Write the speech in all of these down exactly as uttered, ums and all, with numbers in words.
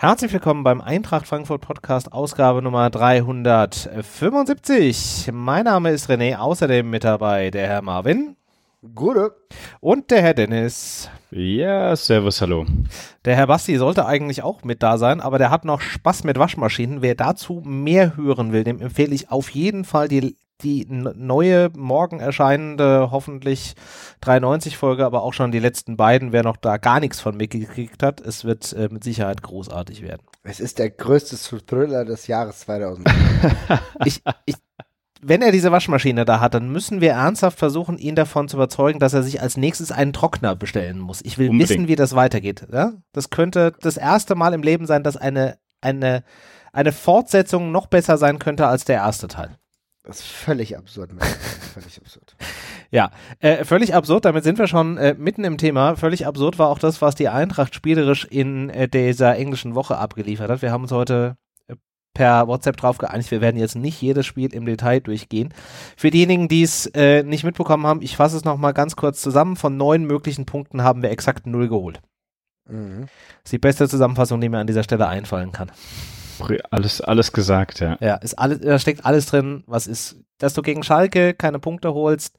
Herzlich willkommen beim Eintracht Frankfurt Podcast, Ausgabe Nummer dreihundertfünfundsiebzig. Mein Name ist René, außerdem mit dabei der Herr Marvin. Gute. Und der Herr Dennis. Ja, servus, hallo. Der Herr Basti sollte eigentlich auch mit da sein, aber der hat noch Spaß mit Waschmaschinen. Wer dazu mehr hören will, dem empfehle ich auf jeden Fall die, die neue, morgen erscheinende, hoffentlich dreiundneunzig Folge, aber auch schon die letzten beiden, wer noch da gar nichts von mitgekriegt hat. Es wird äh, mit Sicherheit großartig werden. Es ist der größte Thriller des Jahres zweitausend. ich, ich Wenn er diese Waschmaschine da hat, dann müssen wir ernsthaft versuchen, ihn davon zu überzeugen, dass er sich als nächstes einen Trockner bestellen muss. Ich will Unbedingt. wissen, wie das weitergeht. Ja? Das könnte das erste Mal im Leben sein, dass eine, eine, eine Fortsetzung noch besser sein könnte als der erste Teil. Das ist völlig absurd. völlig absurd. Ja, äh, völlig absurd. Damit sind wir schon äh, mitten im Thema. Völlig absurd war auch das, was die Eintracht spielerisch in äh, dieser englischen Woche abgeliefert hat. Wir haben uns heute per WhatsApp drauf geeinigt, wir werden jetzt nicht jedes Spiel im Detail durchgehen. Für diejenigen, die es äh, nicht mitbekommen haben, ich fasse es nochmal ganz kurz zusammen. Von neun möglichen Punkten haben wir exakt null geholt. Mhm. Das ist die beste Zusammenfassung, die mir an dieser Stelle einfallen kann. Alles, alles gesagt, ja. Ja, ist alles, da steckt alles drin, was ist, dass du gegen Schalke keine Punkte holst.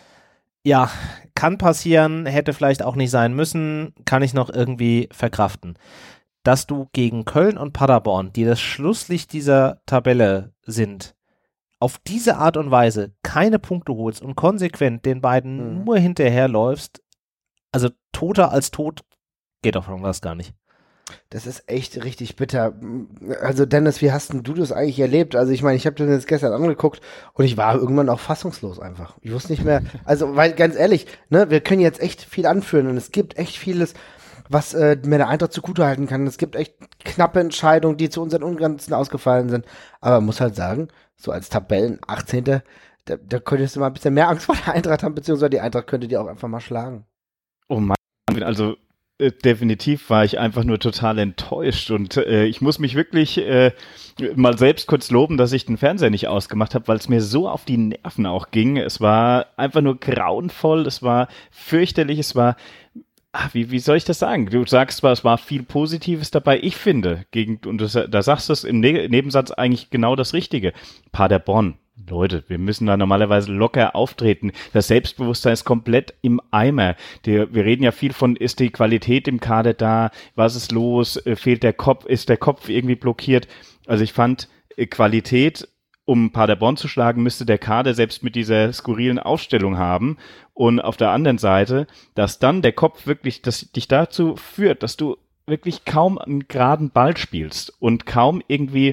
Ja, kann passieren, hätte vielleicht auch nicht sein müssen, kann ich noch irgendwie verkraften. Dass du gegen Köln und Paderborn, die das Schlusslicht dieser Tabelle sind, auf diese Art und Weise keine Punkte holst und konsequent den beiden mhm. nur hinterherläufst, also toter als tot, geht doch schon was gar nicht. Das ist echt richtig bitter. Also Dennis, wie hast denn du das eigentlich erlebt? Also ich meine, ich habe das jetzt gestern angeguckt und ich war irgendwann auch fassungslos einfach. Ich wusste nicht mehr, also weil ganz ehrlich, ne, wir können jetzt echt viel anführen und es gibt echt vieles, was äh, mir der Eintracht zugute halten kann. Es gibt echt knappe Entscheidungen, die zu unseren Ungunsten ausgefallen sind. Aber man muss halt sagen, so als Tabellen achtzehnter Da, da könntest du mal ein bisschen mehr Angst vor der Eintracht haben, beziehungsweise die Eintracht könnte die auch einfach mal schlagen. Oh Mann, also äh, definitiv war ich einfach nur total enttäuscht und äh, ich muss mich wirklich äh, mal selbst kurz loben, dass ich den Fernseher nicht ausgemacht habe, weil es mir so auf die Nerven auch ging. Es war einfach nur grauenvoll, es war fürchterlich, es war Ach, wie, wie soll ich das sagen? Du sagst zwar, es war viel Positives dabei. Ich finde, gegen, und das, da sagst du es im ne- Nebensatz eigentlich genau das Richtige. Paderborn, Leute, wir müssen da normalerweise locker auftreten. Das Selbstbewusstsein ist komplett im Eimer. Die, wir reden ja viel von, ist die Qualität im Kader da? Was ist los? Fehlt der Kopf? Ist der Kopf irgendwie blockiert? Also ich fand, Qualität, um Paderborn zu schlagen, müsste der Kader selbst mit dieser skurrilen Aufstellung haben. Und auf der anderen Seite, dass dann der Kopf wirklich das, dich dazu führt, dass du wirklich kaum einen geraden Ball spielst und kaum irgendwie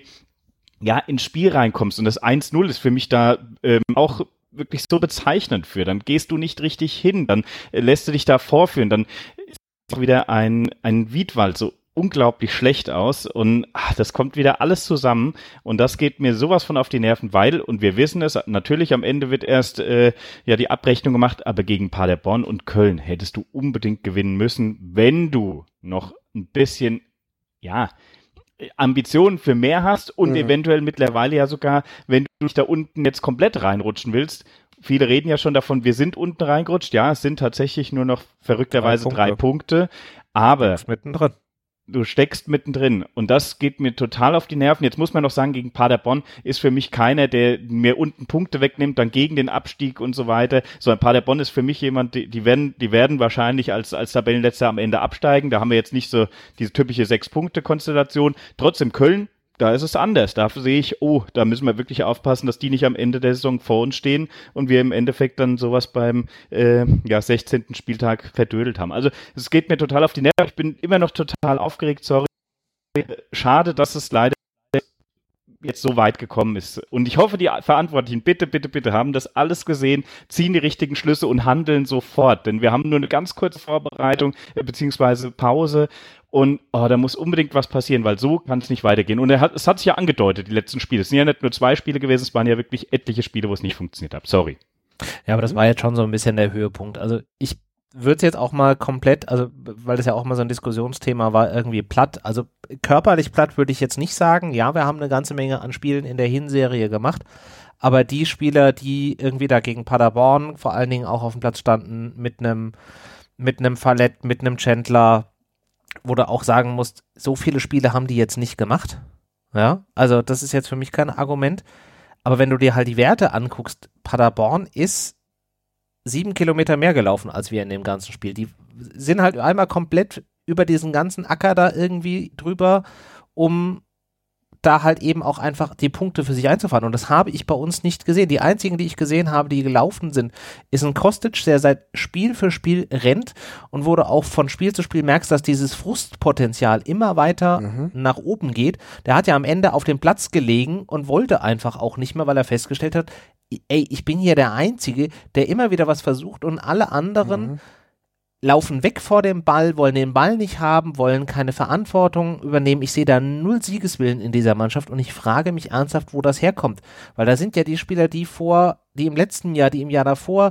ja ins Spiel reinkommst. Und das eins null ist für mich da ähm, auch wirklich so bezeichnend für. Dann gehst du nicht richtig hin, dann äh, lässt du dich da vorführen, dann ist auch wieder ein, ein Wiedwald so unglaublich schlecht aus und ach, das kommt wieder alles zusammen und das geht mir sowas von auf die Nerven, weil, und wir wissen es, natürlich am Ende wird erst äh, ja die Abrechnung gemacht, aber gegen Paderborn und Köln hättest du unbedingt gewinnen müssen, wenn du noch ein bisschen, ja, Ambitionen für mehr hast und mhm. eventuell mittlerweile ja sogar, wenn du dich da unten jetzt komplett reinrutschen willst. Viele reden ja schon davon, wir sind unten reingerutscht, ja, es sind tatsächlich nur noch verrückterweise drei Punkte, drei Punkte aber mittendrin. Du steckst mittendrin und das geht mir total auf die Nerven. Jetzt muss man noch sagen, gegen Paderborn ist für mich keiner, der mir unten Punkte wegnimmt, dann gegen den Abstieg und so weiter. So ein Paderborn ist für mich jemand, die, die werden die werden wahrscheinlich als als Tabellenletzter am Ende absteigen. Da haben wir jetzt nicht so diese typische Sechs-Punkte-Konstellation. Trotzdem Köln, da ist es anders. Da sehe ich, oh, da müssen wir wirklich aufpassen, dass die nicht am Ende der Saison vor uns stehen und wir im Endeffekt dann sowas beim äh, ja, sechzehnten Spieltag verdödelt haben. Also es geht mir total auf die Nerven. Ich bin immer noch total aufgeregt, sorry. Schade, dass es leider jetzt so weit gekommen ist. Und ich hoffe, die Verantwortlichen, bitte, bitte, bitte, haben das alles gesehen, ziehen die richtigen Schlüsse und handeln sofort. Denn wir haben nur eine ganz kurze Vorbereitung, äh, beziehungsweise Pause. Und oh, da muss unbedingt was passieren, weil so kann es nicht weitergehen. Und er hat, es hat sich ja angedeutet, die letzten Spiele. Es sind ja nicht nur zwei Spiele gewesen, es waren ja wirklich etliche Spiele, wo es nicht funktioniert hat. Sorry. Ja, aber das war jetzt schon so ein bisschen der Höhepunkt. Also ich würde es jetzt auch mal komplett, also weil das ja auch mal so ein Diskussionsthema war, irgendwie platt. Also körperlich platt würde ich jetzt nicht sagen. Ja, wir haben eine ganze Menge an Spielen in der Hinserie gemacht. Aber die Spieler, die irgendwie da gegen Paderborn vor allen Dingen auch auf dem Platz standen, mit einem mit einem Fallett, mit einem Chandler, wo du auch sagen musst, so viele Spiele haben die jetzt nicht gemacht. Ja, also das ist jetzt für mich kein Argument. Aber wenn du dir halt die Werte anguckst, Paderborn ist sieben Kilometer mehr gelaufen als wir in dem ganzen Spiel. Die sind halt einmal komplett über diesen ganzen Acker da irgendwie drüber, um da halt eben auch einfach die Punkte für sich einzufahren. Und das habe ich bei uns nicht gesehen. Die einzigen, die ich gesehen habe, die gelaufen sind, ist ein Kostic, der seit Spiel für Spiel rennt und wo du auch von Spiel zu Spiel merkst, dass dieses Frustpotenzial immer weiter mhm. nach oben geht. Der hat ja am Ende auf dem Platz gelegen und wollte einfach auch nicht mehr, weil er festgestellt hat, ey, ich bin hier der Einzige, der immer wieder was versucht und alle anderen mhm. laufen weg vor dem Ball, wollen den Ball nicht haben, wollen keine Verantwortung übernehmen. Ich sehe da null Siegeswillen in dieser Mannschaft und ich frage mich ernsthaft, wo das herkommt. Weil da sind ja die Spieler, die vor, die im letzten Jahr, die im Jahr davor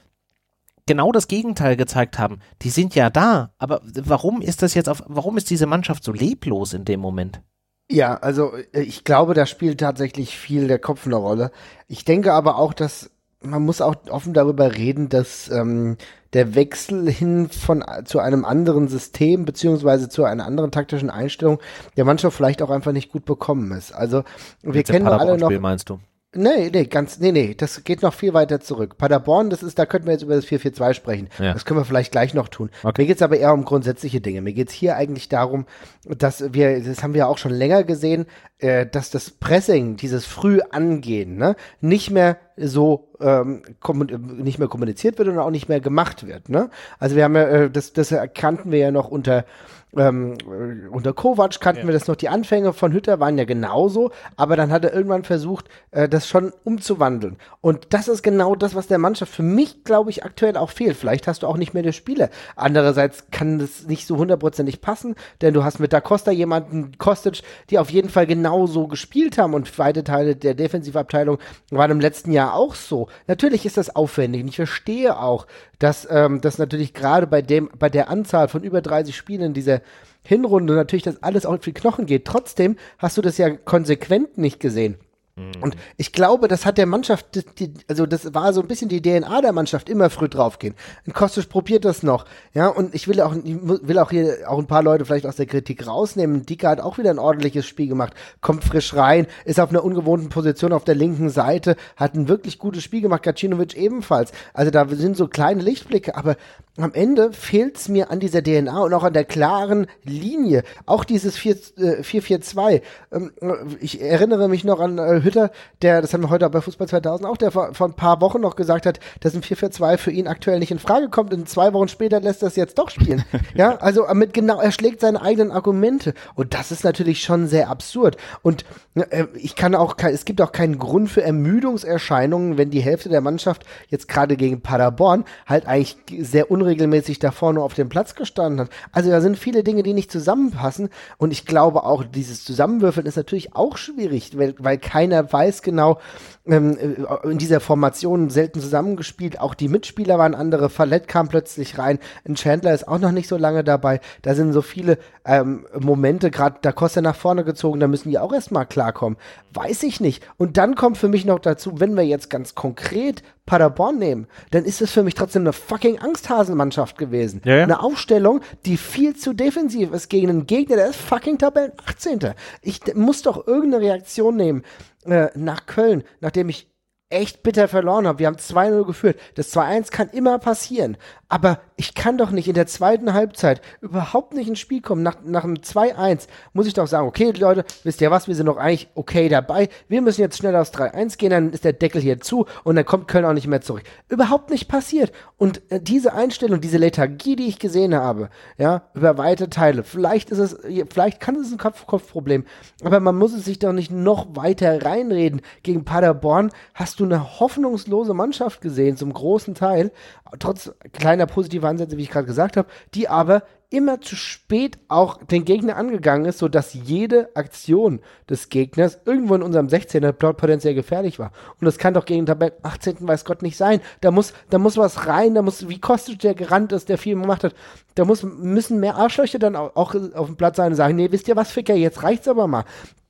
genau das Gegenteil gezeigt haben. Die sind ja da, aber warum ist das jetzt auf, warum ist diese Mannschaft so leblos in dem Moment? Ja, also ich glaube, da spielt tatsächlich viel der Kopf eine Rolle. Ich denke aber auch, dass man muss auch offen darüber reden, dass ähm, der Wechsel hin von zu einem anderen System beziehungsweise zu einer anderen taktischen Einstellung der Mannschaft vielleicht auch einfach nicht gut bekommen ist. Also wir Jetzt kennen alle noch. Meinst du? Nee, nee, ganz, nee, nee, das geht noch viel weiter zurück. Paderborn, das ist, da könnten wir jetzt über das vier vier zwei sprechen. Ja. Das können wir vielleicht gleich noch tun. Okay. Mir geht's aber eher um grundsätzliche Dinge. Mir geht's hier eigentlich darum, dass wir, das haben wir auch schon länger gesehen, äh, dass das Pressing, dieses früh Angehen, ne, nicht mehr so ähm, nicht mehr kommuniziert wird und auch nicht mehr gemacht wird, ne? Also wir haben ja, äh, das, das erkannten wir ja noch unter Ähm, unter Kovac kannten ja. wir das noch, die Anfänge von Hütter waren ja genauso, aber dann hat er irgendwann versucht, äh, das schon umzuwandeln. Und das ist genau das, was der Mannschaft für mich, glaube ich, aktuell auch fehlt. Vielleicht hast du auch nicht mehr die Spieler. Andererseits kann das nicht so hundertprozentig passen, denn du hast mit Da Costa jemanden, Kostic, die auf jeden Fall genauso gespielt haben und weite Teile der Defensivabteilung waren im letzten Jahr auch so. Natürlich ist das aufwendig und ich verstehe auch, dass ähm, das natürlich gerade bei dem, bei der Anzahl von über dreißig Spielen in dieser Hinrunde natürlich das alles auf die Knochen geht. Trotzdem hast du das ja konsequent nicht gesehen. Und ich glaube, das hat der Mannschaft, die, also das war so ein bisschen die D N A der Mannschaft, immer früh draufgehen. Und Kostic probiert das noch, ja, und ich will auch, ich will auch hier auch ein paar Leute vielleicht aus der Kritik rausnehmen. Dika hat auch wieder ein ordentliches Spiel gemacht, kommt frisch rein, ist auf einer ungewohnten Position auf der linken Seite, hat ein wirklich gutes Spiel gemacht, Gacinovic ebenfalls. Also da sind so kleine Lichtblicke, aber am Ende fehlt es mir an dieser D N A und auch an der klaren Linie. Auch dieses vier vier zwei. Ähm, ich erinnere mich noch an äh, Hütter, der, das haben wir heute bei Fußball zweitausend auch, der vor, vor ein paar Wochen noch gesagt hat, dass ein vier vier zwei für ihn aktuell nicht in Frage kommt und zwei Wochen später lässt er es jetzt doch spielen. Ja, also mit genau, er schlägt seine eigenen Argumente und das ist natürlich schon sehr absurd und äh, ich kann auch, es gibt auch keinen Grund für Ermüdungserscheinungen, wenn die Hälfte der Mannschaft jetzt gerade gegen Paderborn halt eigentlich sehr unregelmäßig da vorne auf dem Platz gestanden hat. Also da sind viele Dinge, die nicht zusammenpassen und ich glaube auch, dieses Zusammenwürfeln ist natürlich auch schwierig, weil, weil keiner weiß genau, ähm, in dieser Formation selten zusammengespielt, auch die Mitspieler waren andere, Fallett kam plötzlich rein, ein Chandler ist auch noch nicht so lange dabei, da sind so viele ähm, Momente, gerade Da Costa nach vorne gezogen, da müssen die auch erstmal klarkommen, weiß ich nicht. Und dann kommt für mich noch dazu, wenn wir jetzt ganz konkret Paderborn nehmen, dann ist es für mich trotzdem eine fucking Angsthasenmannschaft gewesen. Ja, ja. Eine Aufstellung, die viel zu defensiv ist gegen einen Gegner, der ist fucking Tabellen achtzehnter Ich muss doch irgendeine Reaktion nehmen äh, nach Köln, nachdem ich echt bitter verloren habe. Wir haben zwei null geführt. Das zwei eins kann immer passieren. Aber ich kann doch nicht in der zweiten Halbzeit überhaupt nicht ins Spiel kommen. Nach, nach einem zwei eins muss ich doch sagen, okay, Leute, wisst ihr was, wir sind doch eigentlich okay dabei. Wir müssen jetzt schnell aufs drei eins gehen, dann ist der Deckel hier zu und dann kommt Köln auch nicht mehr zurück. Überhaupt nicht passiert. Und äh, diese Einstellung, diese Lethargie, die ich gesehen habe, ja, über weite Teile, vielleicht ist es, vielleicht kann es ein Kopf-Kopf-Problem, aber man muss es sich doch nicht noch weiter reinreden. Gegen Paderborn hast du eine hoffnungslose Mannschaft gesehen, zum großen Teil, trotz kleiner positiver Ansätze, wie ich gerade gesagt habe, die aber immer zu spät auch den Gegner angegangen ist, sodass jede Aktion des Gegners irgendwo in unserem sechzehner potenziell gefährlich war. Und das kann doch gegen Tabellen achtzehnten weiß Gott nicht sein. Da muss, da muss was rein, da muss, wie Kostic, der gerannt ist, der viel gemacht hat, da muss, müssen mehr Arschlöcher dann auch, auch auf dem Platz sein und sagen, nee, wisst ihr was, Ficker, jetzt reicht's aber mal.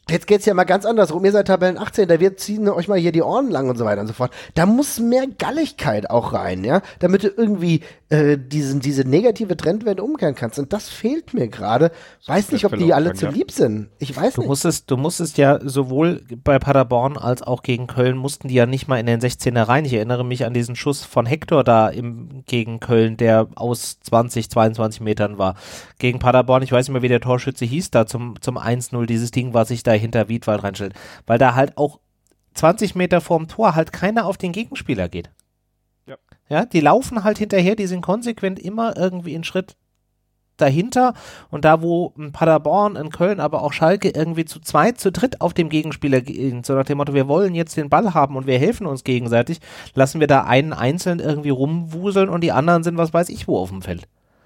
Jetzt geht's ja mal ganz andersrum. Ihr seid Tabellen achtzehn, da wir ziehen euch mal hier die Ohren lang und so weiter und so fort. Da muss mehr Galligkeit auch rein, ja, damit du irgendwie äh, diesen, diese negative Trendwende umkehren kannst. Und das fehlt mir gerade. Weiß nicht, ob die alle zu lieb sind. Ich weiß du nicht. Musstest, du musstest ja sowohl bei Paderborn als auch gegen Köln mussten die ja nicht mal in den sechzehner rein. Ich erinnere mich an diesen Schuss von Hector da im, gegen Köln, der aus zwanzig, zweiundzwanzig Metern war. Gegen Paderborn, ich weiß nicht mehr, wie der Torschütze hieß, da zum, zum eins null, dieses Ding, was sich da hinter Wiedwald reinstellt. Weil da halt auch zwanzig Meter vorm Tor halt keiner auf den Gegenspieler geht. Ja. Ja, die laufen halt hinterher, die sind konsequent immer irgendwie einen Schritt dahinter und da, wo ein Paderborn, ein Köln, aber auch Schalke irgendwie zu zweit, zu dritt auf dem Gegenspieler gehen, so nach dem Motto, wir wollen jetzt den Ball haben und wir helfen uns gegenseitig, lassen wir da einen einzeln irgendwie rumwuseln und die anderen sind was weiß ich wo auf dem Feld.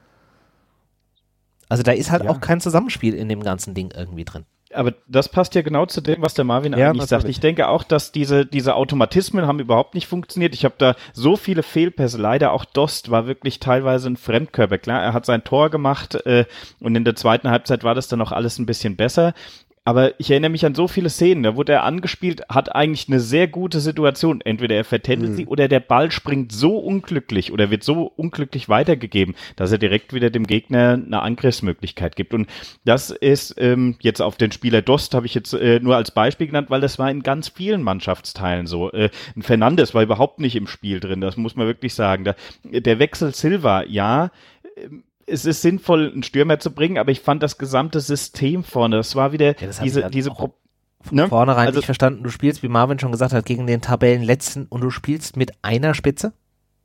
Also da ist halt Ja. auch kein Zusammenspiel in dem ganzen Ding irgendwie drin. Aber das passt ja genau zu dem, was der Marvin Ja, eigentlich sagt. natürlich. Ich denke auch, dass diese, diese Automatismen haben überhaupt nicht funktioniert. Ich habe da so viele Fehlpässe. Leider auch Dost war wirklich teilweise ein Fremdkörper. Klar, er hat sein Tor gemacht äh, und in der zweiten Halbzeit war das dann auch alles ein bisschen besser. Aber ich erinnere mich an so viele Szenen, da wurde er angespielt, hat eigentlich eine sehr gute Situation. Entweder er vertändelt Mhm. sie oder der Ball springt so unglücklich oder wird so unglücklich weitergegeben, dass er direkt wieder dem Gegner eine Angriffsmöglichkeit gibt. Und das ist ähm, jetzt auf den Spieler Dost, habe ich jetzt äh, nur als Beispiel genannt, weil das war in ganz vielen Mannschaftsteilen so. Äh, ein Fernandes war überhaupt nicht im Spiel drin, das muss man wirklich sagen. Da, der Wechsel Silva, ja, ähm, es ist sinnvoll, einen Stürmer zu bringen, aber ich fand das gesamte System vorne, das war wieder Ja, das hab diese, ich halt diese auch Pro- von ne? vornherein Also- nicht verstanden. Du spielst, wie Marvin schon gesagt hat, gegen den Tabellenletzten und du spielst mit einer Spitze?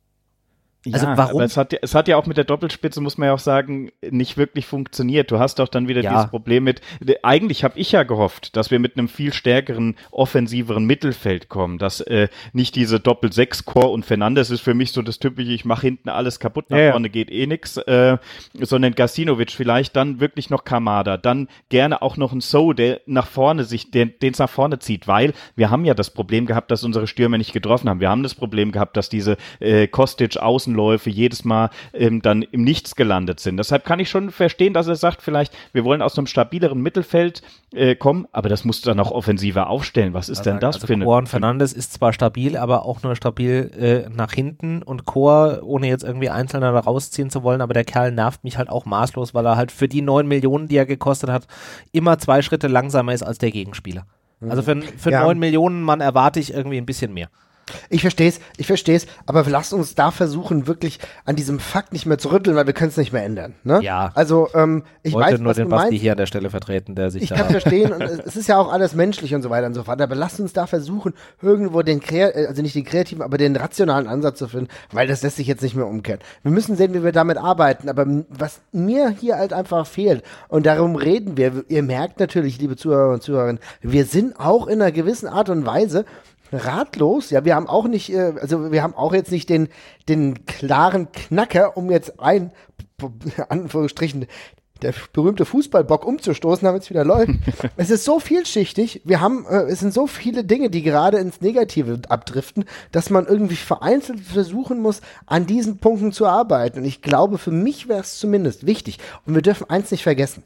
Also ja, warum? aber es hat, ja- es hat ja auch mit der Doppelspitze, muss man ja auch sagen, nicht wirklich funktioniert. Du hast doch dann wieder Ja. dieses Problem mit, eigentlich habe ich ja gehofft, dass wir mit einem viel stärkeren, offensiveren Mittelfeld kommen, dass äh, nicht diese Doppel-sechs Chor und Fernandes ist für mich so das typische, ich mache hinten alles kaputt, nach Ja, ja. vorne geht eh nix, äh, sondern Gacinovic vielleicht, dann wirklich noch Kamada, dann gerne auch noch ein So, der nach vorne sich, den es nach vorne zieht, weil wir haben ja das Problem gehabt, dass unsere Stürmer nicht getroffen haben. Wir haben das Problem gehabt, dass diese äh, Kostic außen Läufe jedes Mal ähm, dann im Nichts gelandet sind. Deshalb kann ich schon verstehen, dass er sagt, vielleicht, wir wollen aus einem stabileren Mittelfeld äh, kommen, aber das musst du dann auch offensiver aufstellen. Was ist denn das also für eine... Chor und Fernandes ist zwar stabil, aber auch nur stabil äh, nach hinten und Chor, ohne jetzt irgendwie Einzelner da rausziehen zu wollen, aber der Kerl nervt mich halt auch maßlos, weil er halt für die neun Millionen, die er gekostet hat, immer zwei Schritte langsamer ist als der Gegenspieler. Also für, für Ja. neun Millionen Mann erwarte ich irgendwie ein bisschen mehr. Ich versteh's, ich versteh's, aber lasst uns da versuchen, wirklich an diesem Fakt nicht mehr zu rütteln, weil wir können es nicht mehr ändern. Ne? Ja. Also, ähm, ich Ich wollte weiß, nur was den du Basti meinst. hier an der Stelle vertreten, der sich Ich da... kann verstehen, und es es ist ja auch alles menschlich und so weiter und so fort, aber lasst uns da versuchen, irgendwo den, Krea äh, also nicht den kreativen, aber den rationalen Ansatz zu finden, weil das lässt sich jetzt nicht mehr umkehren. Wir müssen sehen, wie wir damit arbeiten, aber m- was mir hier halt einfach fehlt, und darum reden wir, ihr merkt natürlich, liebe Zuhörer und Zuhörerinnen, wir sind auch in einer gewissen Art und Weise ratlos, ja, wir haben auch nicht, äh, also wir haben auch jetzt nicht den, den klaren Knacker, um jetzt ein, Anführungsstrichen, der berühmte Fußballbock umzustoßen, damit es wieder läuft. Es ist so vielschichtig, wir haben, äh, es sind so viele Dinge, die gerade ins Negative abdriften, dass man irgendwie vereinzelt versuchen muss, an diesen Punkten zu arbeiten. Und ich glaube, für mich wäre es zumindest wichtig, und wir dürfen eins nicht vergessen,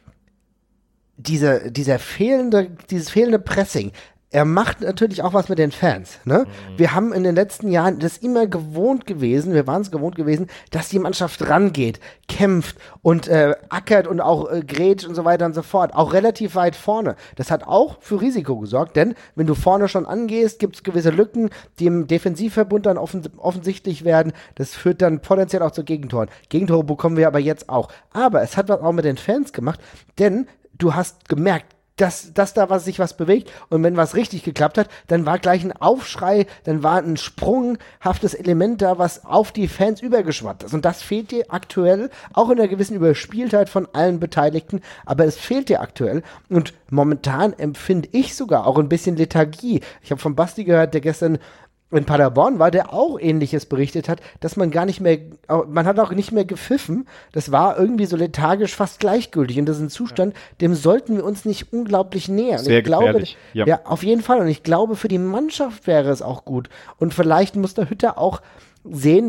dieser, dieser fehlende, dieses fehlende Pressing, er macht natürlich auch was mit den Fans. Ne? Mhm. Wir haben in den letzten Jahren das immer gewohnt gewesen, wir waren es gewohnt gewesen, dass die Mannschaft rangeht, kämpft und äh, ackert und auch äh, grätscht und so weiter und so fort. Auch relativ weit vorne. Das hat auch für Risiko gesorgt, denn wenn du vorne schon angehst, gibt es gewisse Lücken, die im Defensivverbund dann offen, offensichtlich werden. Das führt dann potenziell auch zu Gegentoren. Gegentore bekommen wir aber jetzt auch. Aber es hat was auch mit den Fans gemacht, denn du hast gemerkt, dass, dass da was, sich was bewegt, und wenn was richtig geklappt hat, dann war gleich ein Aufschrei, dann war ein sprunghaftes Element da, was auf die Fans übergeschwappt ist, und das fehlt dir aktuell, auch in einer gewissen Überspieltheit von allen Beteiligten, aber es fehlt dir aktuell, und momentan empfinde ich sogar auch ein bisschen Lethargie. Ich habe von Basti gehört, der gestern in Paderborn war, der auch Ähnliches berichtet hat, dass man gar nicht mehr, man hat auch nicht mehr gepfiffen, das war irgendwie so lethargisch, fast gleichgültig, und das ist ein Zustand, dem sollten wir uns nicht unglaublich nähern. Sehr ich glaube, gefährlich, ja. ja, auf jeden Fall, und ich glaube, für die Mannschaft wäre es auch gut, und vielleicht muss der Hütter auch sehen, dass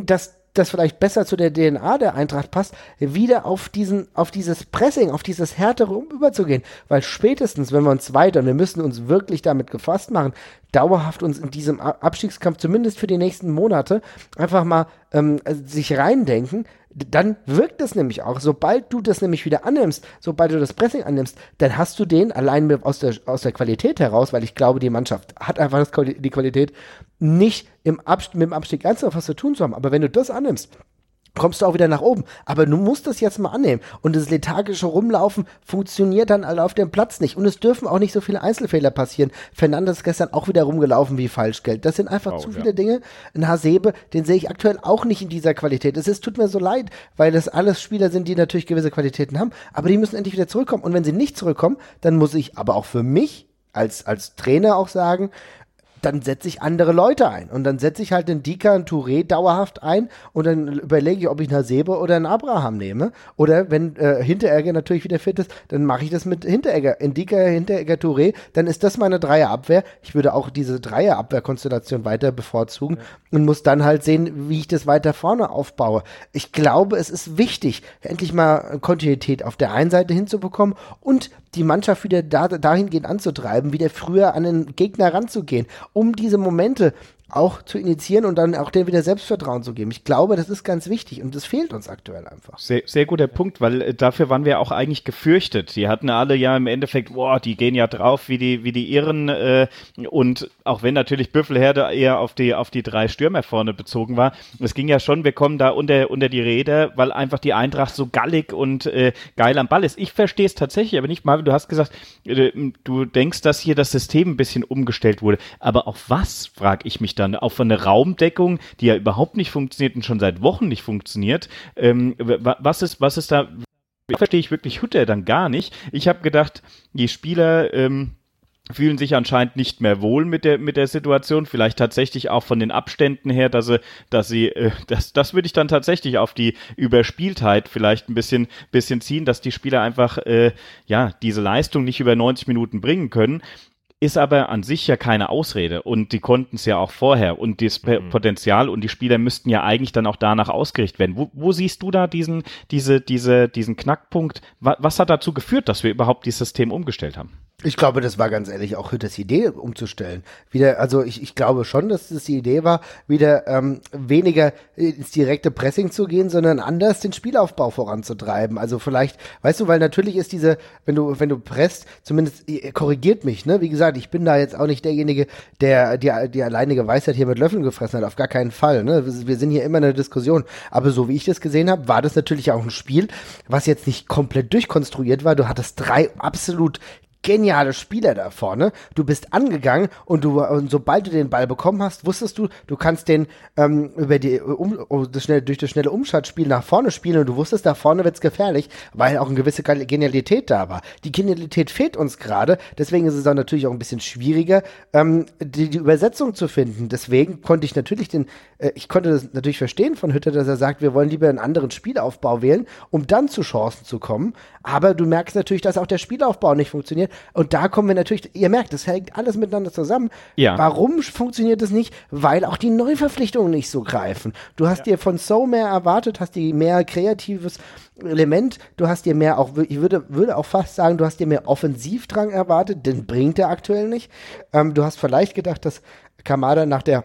das vielleicht besser zu der D N A der Eintracht passt, wieder auf diesen, auf dieses Pressing, auf dieses härtere um überzugehen. Weil spätestens, wenn wir uns weiter, und wir müssen uns wirklich damit gefasst machen, dauerhaft uns in diesem Abstiegskampf, zumindest für die nächsten Monate, einfach mal ähm, sich reindenken, dann wirkt es nämlich auch. Sobald du das nämlich wieder annimmst, sobald du das Pressing annimmst, dann hast du den allein mit, aus, der, aus der Qualität heraus, weil ich glaube, die Mannschaft hat einfach das, die Qualität, nicht im Abst- mit dem Abstieg ernsthaft was zu tun zu haben. Aber wenn du das annimmst, kommst du auch wieder nach oben. Aber du musst das jetzt mal annehmen. Und das lethargische Rumlaufen funktioniert dann alle auf dem Platz nicht. Und es dürfen auch nicht so viele Einzelfehler passieren. Fernandes ist gestern auch wieder rumgelaufen wie Falschgeld. Das sind einfach oh, zu viele ja. Dinge. Ein Hasebe, den sehe ich aktuell auch nicht in dieser Qualität. Es ist, tut mir so leid, weil das alles Spieler sind, die natürlich gewisse Qualitäten haben. Aber die müssen endlich wieder zurückkommen. Und wenn sie nicht zurückkommen, dann muss ich aber auch für mich als, als Trainer auch sagen, dann setze ich andere Leute ein. Und dann setze ich halt den Dika, einen Touré dauerhaft ein und dann überlege ich, ob ich einen Hasebe oder einen Abraham nehme. Oder wenn äh, Hinteregger natürlich wieder fit ist, dann mache ich das mit Hinteregger. In Dika, Hinteregger, Touré, dann ist das meine Dreierabwehr. Ich würde auch diese Dreierabwehrkonstellation weiter bevorzugen ja. und muss dann halt sehen, wie ich das weiter vorne aufbaue. Ich glaube, es ist wichtig, endlich mal Kontinuität auf der einen Seite hinzubekommen und die Mannschaft wieder da, dahingehend anzutreiben, wieder früher an den Gegner ranzugehen, um diese Momente auch zu initiieren und dann auch denen wieder Selbstvertrauen zu geben. Ich glaube, das ist ganz wichtig und das fehlt uns aktuell einfach. Sehr, sehr guter Punkt, weil äh, dafür waren wir auch eigentlich gefürchtet. Die hatten alle ja im Endeffekt, boah, die gehen ja drauf wie die wie die Irren äh, und auch wenn natürlich Büffelherde eher auf die auf die drei Stürmer vorne bezogen war, es ging ja schon, wir kommen da unter unter die Räder, weil einfach die Eintracht so gallig und äh, geil am Ball ist. Ich verstehe es tatsächlich, aber nicht mal, du hast gesagt, äh, du denkst, dass hier das System ein bisschen umgestellt wurde, aber auf was, frage ich mich dann, auf eine Raumdeckung, die ja überhaupt nicht funktioniert und schon seit Wochen nicht funktioniert. Ähm, was ist, was ist da, verstehe ich wirklich Hütter dann gar nicht. Ich habe gedacht, die Spieler ähm, fühlen sich anscheinend nicht mehr wohl mit der mit der Situation, vielleicht tatsächlich auch von den Abständen her, dass sie, dass sie, äh, das, das würde ich dann tatsächlich auf die Überspieltheit vielleicht ein bisschen bisschen ziehen, dass die Spieler einfach äh, ja diese Leistung nicht über neunzig Minuten bringen können. Ist aber an sich ja keine Ausrede und die konnten es ja auch vorher und das mhm. Potenzial und die Spieler müssten ja eigentlich dann auch danach ausgerichtet werden. Wo, wo siehst du da diesen, diese, diese, diesen Knackpunkt? Was, was hat dazu geführt, dass wir überhaupt dieses System umgestellt haben? Ich glaube, das war ganz ehrlich auch Hütters Idee, umzustellen. Wieder, also ich, ich glaube schon, dass das die Idee war, wieder ähm, weniger ins direkte Pressing zu gehen, sondern anders den Spielaufbau voranzutreiben. Also vielleicht, weißt du, weil natürlich ist diese, wenn du, wenn du presst, zumindest korrigiert mich, ne? Wie gesagt, ich bin da jetzt auch nicht derjenige, der die, die alleinige Weisheit hier mit Löffeln gefressen hat, auf gar keinen Fall. Ne? Wir sind hier immer in einer Diskussion. Aber so wie ich das gesehen habe, war das natürlich auch ein Spiel, was jetzt nicht komplett durchkonstruiert war. Du hattest drei absolut geniale Spieler da vorne. Du bist angegangen und du und sobald du den Ball bekommen hast, wusstest du, du kannst den ähm, über die um, das schnell, durch das schnelle Umschaltspiel nach vorne spielen und du wusstest, da vorne wird's gefährlich, weil auch eine gewisse Genialität da war. Die Genialität fehlt uns gerade, deswegen ist es auch natürlich auch ein bisschen schwieriger, ähm, die, die Übersetzung zu finden. Deswegen konnte ich natürlich den, äh, ich konnte das natürlich verstehen von Hütter, dass er sagt, wir wollen lieber einen anderen Spielaufbau wählen, um dann zu Chancen zu kommen. Aber du merkst natürlich, dass auch der Spielaufbau nicht funktioniert. Und da kommen wir natürlich, ihr merkt, das hängt alles miteinander zusammen. Ja. Warum funktioniert das nicht? Weil auch die Neuverpflichtungen nicht so greifen. Du hast ja. dir von So mehr erwartet, hast dir mehr kreatives Element, du hast dir mehr auch, ich würde, würde auch fast sagen, du hast dir mehr Offensivdrang erwartet, den bringt er aktuell nicht. Ähm, du hast vielleicht gedacht, dass Kamada nach der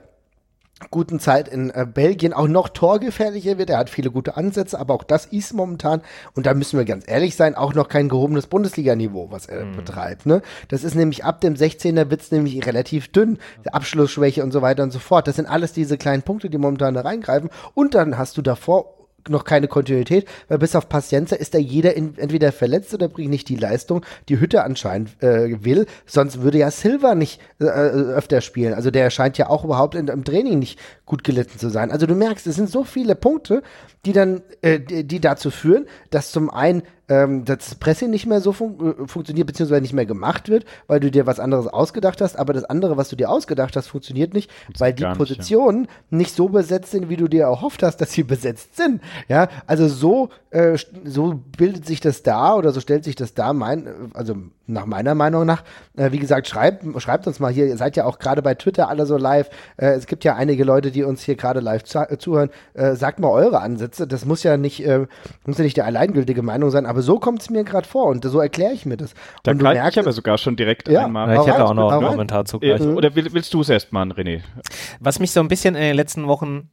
guten Zeit in äh, Belgien auch noch torgefährlicher wird. Er hat viele gute Ansätze, aber auch das ist momentan, und da müssen wir ganz ehrlich sein, auch noch kein gehobenes Bundesliga-Niveau, was er mm. betreibt. Ne? Das ist nämlich ab dem sechzehner wird's nämlich relativ dünn. Abschlussschwäche und so weiter und so fort. Das sind alles diese kleinen Punkte, die momentan da reingreifen. Und dann hast du davor noch keine Kontinuität, weil bis auf Paciencia ist da jeder in, entweder verletzt oder bringt nicht die Leistung, die Hütte anscheinend äh, will, sonst würde ja Silva nicht äh, öfter spielen. Also der scheint ja auch überhaupt in, im Training nicht gut gelitten zu sein. Also du merkst, es sind so viele Punkte, die dann, äh, die, die dazu führen, dass zum einen ähm, das Pressing nicht mehr so fun- äh, funktioniert, beziehungsweise nicht mehr gemacht wird, weil du dir was anderes ausgedacht hast, aber das andere, was du dir ausgedacht hast, funktioniert nicht, weil die gar nicht, Positionen nicht, ja. nicht so besetzt sind, wie du dir erhofft hast, dass sie besetzt sind. Ja, also so, äh, so bildet sich das dar oder so stellt sich das dar, mein, also nach meiner Meinung nach. Äh, wie gesagt, schreibt, schreibt uns mal hier, ihr seid ja auch gerade bei Twitter alle so live. Äh, es gibt ja einige Leute, die uns hier gerade live zu, äh, zuhören. Äh, sagt mal eure Ansätze. Das muss ja nicht, äh, muss ja nicht die alleingültige Meinung sein, aber so kommt es mir gerade vor und so erkläre ich mir das. Da und du kann merkst, ich aber sogar schon direkt ja, einmal. Ja, ich hätte rein, auch noch einen rein. Kommentar zu Äh, gleich. oder will, willst du es erst mal, René? Was mich so ein bisschen in den letzten Wochen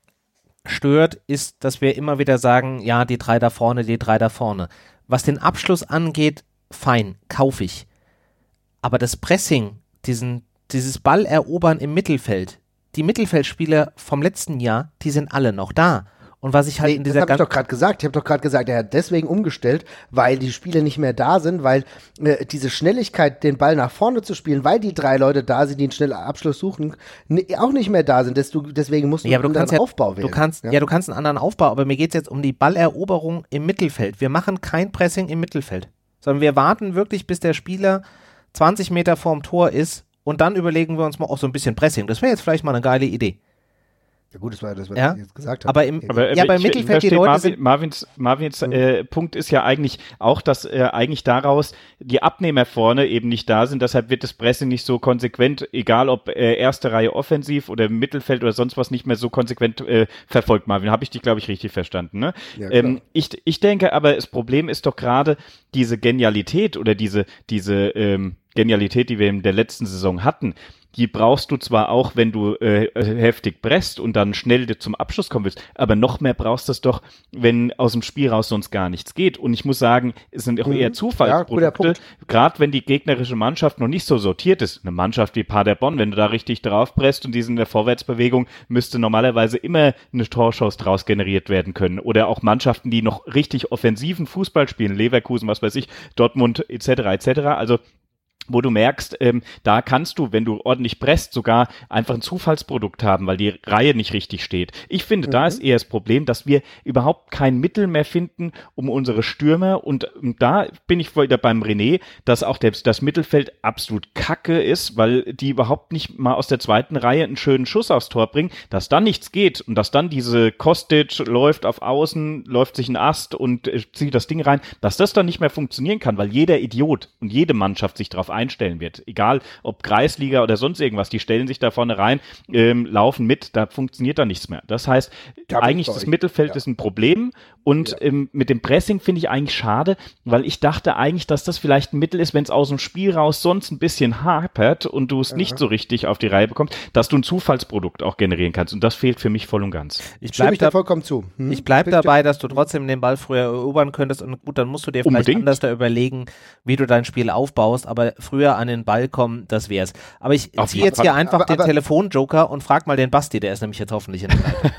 stört, ist, dass wir immer wieder sagen, ja, die drei da vorne, die drei da vorne. Was den Abschluss angeht, fein, kaufe ich. Aber das Pressing, diesen, dieses Ballerobern im Mittelfeld, die Mittelfeldspieler vom letzten Jahr, die sind alle noch da. Und was ich halt nee, in dieser das habe ich doch gerade gesagt. Ich habe doch gerade gesagt, er hat deswegen umgestellt, weil die Spieler nicht mehr da sind, weil äh, diese Schnelligkeit, den Ball nach vorne zu spielen, weil die drei Leute da sind, die einen schnellen Abschluss suchen, ne, auch nicht mehr da sind. Desto, deswegen musst du ja, aber einen du kannst anderen ja, Aufbau wählen. Du kannst, ja. ja, du kannst einen anderen Aufbau, aber mir geht es jetzt um die Balleroberung im Mittelfeld. Wir machen kein Pressing im Mittelfeld, sondern wir warten wirklich, bis der Spieler zwanzig Meter vorm Tor ist und dann überlegen wir uns mal auch so ein bisschen Pressing. Das wäre jetzt vielleicht mal eine geile Idee. Ja gut, das war das, was ja? ich jetzt gesagt habe. Aber im, Aber, ja, äh, beim ich, Mittelfeld ich die Leute Marvin, sind Marvins, Marvins Mhm. äh, Punkt ist ja eigentlich auch, dass äh, eigentlich daraus die Abnehmer vorne eben nicht da sind. Deshalb wird das Pressing nicht so konsequent, egal ob äh, erste Reihe offensiv oder im Mittelfeld oder sonst was, nicht mehr so konsequent äh, verfolgt. Marvin, habe ich dich, glaube ich, richtig verstanden. Ne? Ja, ähm, ich, ich denke aber, das Problem ist doch gerade diese Genialität oder diese, diese ähm, Genialität, die wir in der letzten Saison hatten. Die brauchst du zwar auch, wenn du äh, heftig presst und dann schnell zum Abschluss kommen willst, aber noch mehr brauchst du es doch, wenn aus dem Spiel raus sonst gar nichts geht. Und ich muss sagen, es sind auch Mhm. eher Zufallsprodukte, Ja, gerade wenn die gegnerische Mannschaft noch nicht so sortiert ist. Eine Mannschaft wie Paderborn, wenn du da richtig drauf presst und die sind in der Vorwärtsbewegung, müsste normalerweise immer eine Torschuss draus generiert werden können. Oder auch Mannschaften, die noch richtig offensiven Fußball spielen, Leverkusen, was weiß ich, Dortmund et cetera et cetera. Also wo du merkst, ähm, da kannst du, wenn du ordentlich presst, sogar einfach ein Zufallsprodukt haben, weil die Reihe nicht richtig steht. Ich finde, mhm. da ist eher das Problem, dass wir überhaupt kein Mittel mehr finden, um unsere Stürmer, und, und da bin ich wieder beim René, dass auch der, das Mittelfeld absolut kacke ist, weil die überhaupt nicht mal aus der zweiten Reihe einen schönen Schuss aufs Tor bringen, dass dann nichts geht und dass dann diese Kostic läuft auf Außen, läuft sich ein Ast und äh, zieht das Ding rein, dass das dann nicht mehr funktionieren kann, weil jeder Idiot und jede Mannschaft sich darauf einstellen wird. Egal, ob Kreisliga oder sonst irgendwas, die stellen sich da vorne rein, ähm, laufen mit, da funktioniert da nichts mehr. Das heißt, Hab eigentlich das Mittelfeld ja. ist ein Problem und ja. ähm, mit dem Pressing finde ich eigentlich schade, weil ich dachte eigentlich, dass das vielleicht ein Mittel ist, wenn es aus dem Spiel raus sonst ein bisschen hapert und du es nicht so richtig auf die Reihe bekommst, dass du ein Zufallsprodukt auch generieren kannst, und das fehlt für mich voll und ganz. Ich bleibe da, vollkommen zu. Hm? Ich bleib dabei, dass du trotzdem den Ball früher erobern könntest, und gut, dann musst du dir vielleicht Unbedingt. anders da überlegen, wie du dein Spiel aufbaust, aber früher an den Ball kommen, das wär's. Aber ich ziehe jetzt hier einfach aber, den aber, Telefonjoker und frag mal den Basti, der ist nämlich jetzt hoffentlich in der Leitung.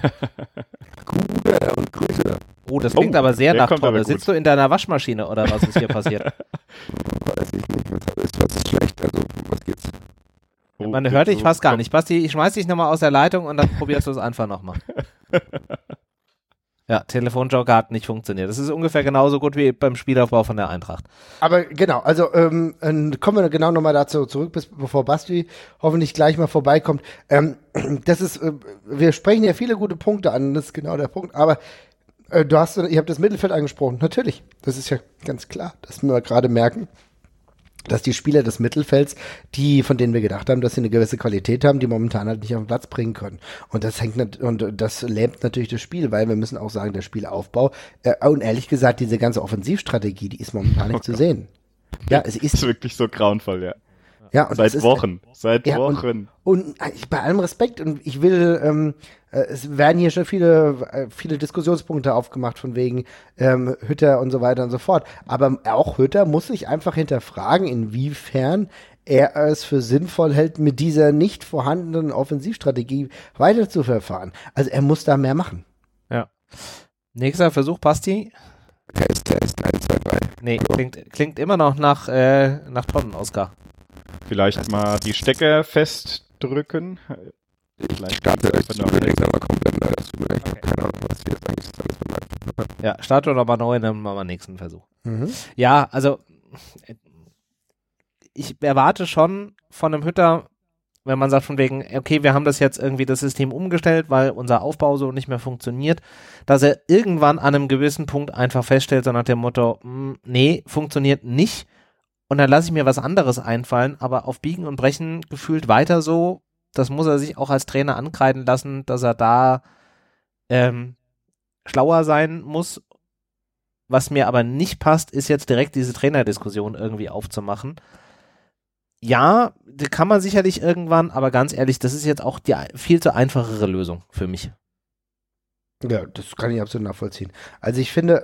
Gute und Grüße. Oh, das klingt oh, aber sehr nach Tonne. Sitzt du in deiner Waschmaschine oder was ist hier passiert? Weiß ich nicht, was ist, was ist schlecht, also was geht's? Oh, Man hört dich fast gar nicht. Basti, ich schmeiß dich nochmal aus der Leitung und dann probierst du es einfach nochmal. Ja, Telefonjoker hat nicht funktioniert. Das ist ungefähr genauso gut wie beim Spielaufbau von der Eintracht. Aber genau, also ähm, kommen wir genau nochmal dazu zurück, bis, bevor Basti hoffentlich gleich mal vorbeikommt. Ähm, das ist, äh, wir sprechen ja viele gute Punkte an, das ist genau der Punkt, aber äh, du hast, ihr habt das Mittelfeld angesprochen, natürlich, das ist ja ganz klar, dass wir gerade merken, dass die Spieler des Mittelfelds, die, von denen wir gedacht haben, dass sie eine gewisse Qualität haben, die momentan halt nicht auf den Platz bringen können. Und das hängt nat- und das lähmt natürlich das Spiel, weil wir müssen auch sagen, der Spielaufbau, äh, und ehrlich gesagt, diese ganze Offensivstrategie, die ist momentan nicht oh zu sehen. Ja, es ist, ist wirklich so grauenvoll, ja. Ja, und seit ist, Wochen, seit ja, Wochen. Und, und ich, bei allem Respekt, und ich will, ähm, äh, es werden hier schon viele, äh, viele Diskussionspunkte aufgemacht von wegen ähm, Hütter und so weiter und so fort. Aber auch Hütter muss sich einfach hinterfragen, inwiefern er es für sinnvoll hält, mit dieser nicht vorhandenen Offensivstrategie weiter zu verfahren. Also er muss da mehr machen. Ja. Nächster Versuch, Basti. Test, Test, eins, zwei, drei. Nee, klingt, klingt immer noch nach, äh, nach Tonnen, Oskar. Vielleicht mal die Stecker festdrücken. Ich Vielleicht starte euch zu, aber komplett leider. Das tut mir echt keine Ahnung, was hier jetzt eigentlich alles bemerkt. Ja, Statue nochmal neu, dann machen wir nächsten Versuch. Mhm. Ja, also ich erwarte schon von einem Hütter, wenn man sagt von wegen, okay, wir haben das jetzt irgendwie das System umgestellt, weil unser Aufbau so nicht mehr funktioniert, dass er irgendwann an einem gewissen Punkt einfach feststellt, so nach dem Motto, mh, nee, funktioniert nicht und dann lasse ich mir was anderes einfallen, aber auf Biegen und Brechen gefühlt weiter so, das muss er sich auch als Trainer ankreiden lassen, dass er da ähm, schlauer sein muss. Was mir aber nicht passt, ist jetzt direkt diese Trainerdiskussion irgendwie aufzumachen. Ja, die kann man sicherlich irgendwann, aber ganz ehrlich, das ist jetzt auch die viel zu einfachere Lösung für mich. Ja, das kann ich absolut nachvollziehen. Also ich finde,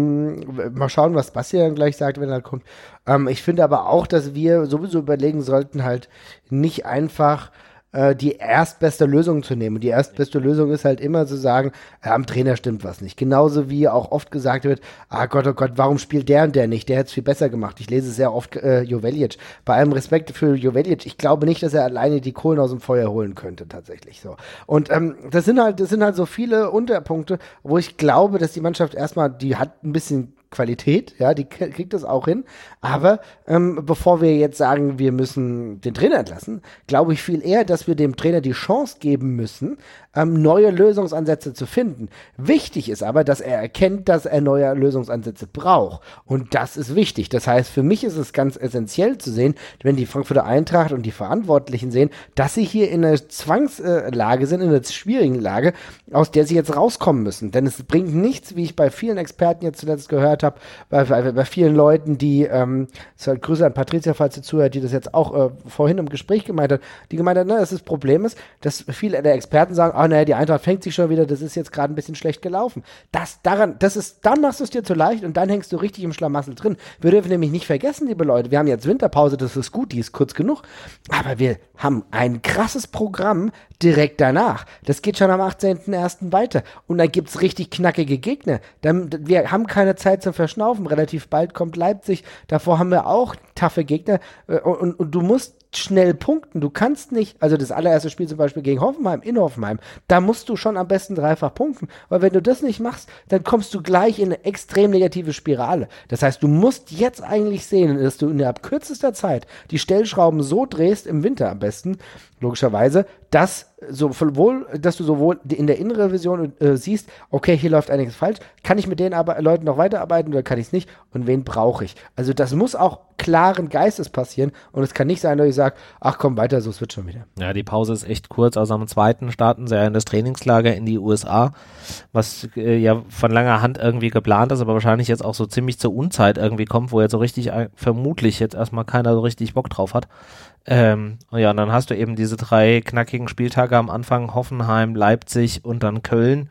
ähm, mal schauen, was Basti dann gleich sagt, wenn er kommt. Ähm, ich finde aber auch, dass wir sowieso überlegen sollten, halt nicht einfach äh, die erstbeste Lösung zu nehmen. Und die erstbeste Lösung ist halt immer zu sagen, ja, am Trainer stimmt was nicht. Genauso wie auch oft gesagt wird, ah Gott, oh Gott, warum spielt der und der nicht? Der hätte es viel besser gemacht. Ich lese sehr oft äh, Joveljic. Bei allem Respekt für Joveljic, ich glaube nicht, dass er alleine die Kohlen aus dem Feuer holen könnte, tatsächlich so. Und ähm, das sind halt, das sind halt so viele Unterpunkte, wo ich glaube, dass die Mannschaft erstmal, die hat ein bisschen Qualität, ja, die kriegt das auch hin. Aber ähm, bevor wir jetzt sagen, wir müssen den Trainer entlassen, glaube ich viel eher, dass wir dem Trainer die Chance geben müssen, ähm, neue Lösungsansätze zu finden. Wichtig ist aber, dass er erkennt, dass er neue Lösungsansätze braucht. Und das ist wichtig. Das heißt, für mich ist es ganz essentiell zu sehen, wenn die Frankfurter Eintracht und die Verantwortlichen sehen, dass sie hier in einer Zwangslage sind, in einer schwierigen Lage, aus der sie jetzt rauskommen müssen. Denn es bringt nichts, wie ich bei vielen Experten jetzt zuletzt gehört habe, bei, bei, bei vielen Leuten, die, ähm, ist halt Grüße an Patricia, falls sie zuhört, die das jetzt auch äh, vorhin im Gespräch gemeint hat, die gemeint hat, ne, dass das Problem ist, dass viele der Experten sagen, ah, naja, die Eintracht fängt sich schon wieder, das ist jetzt gerade ein bisschen schlecht gelaufen. Das daran, das ist, dann machst du es dir zu leicht und dann hängst du richtig im Schlamassel drin. Wir dürfen nämlich nicht vergessen, liebe Leute, wir haben jetzt Winterpause, das ist gut, die ist kurz genug, aber wir haben ein krasses Programm direkt danach. Das geht schon am achtzehnten ersten weiter und dann gibt's richtig knackige Gegner. Dann, wir haben keine Zeit zum Verschnaufen, relativ bald kommt Leipzig, davor haben wir auch taffe Gegner und, und, und du musst schnell punkten. Du kannst nicht, also das allererste Spiel zum Beispiel gegen Hoffenheim, in Hoffenheim, da musst du schon am besten dreifach punkten, weil wenn du das nicht machst, dann kommst du gleich in eine extrem negative Spirale. Das heißt, du musst jetzt eigentlich sehen, dass du innerhalb kürzester Zeit die Stellschrauben so drehst, im Winter am besten, logischerweise, dass sowohl, dass du sowohl in der Innenrevision äh, siehst, okay, hier läuft einiges falsch, kann ich mit den Arbe- Leuten noch weiterarbeiten oder kann ich es nicht und wen brauche ich? Also das muss auch klaren Geistes passieren und es kann nicht sein, dass ich sage, ach komm, weiter so, es wird schon wieder. Ja, die Pause ist echt kurz, also am zweiten starten sie ja in das Trainingslager in die U S A, was äh, ja von langer Hand irgendwie geplant ist, aber wahrscheinlich jetzt auch so ziemlich zur Unzeit irgendwie kommt, wo jetzt so richtig, äh, vermutlich jetzt erstmal keiner so richtig Bock drauf hat. Ähm, ja, und dann hast du eben diese drei knackigen Spieltage am Anfang, Hoffenheim, Leipzig und dann Köln.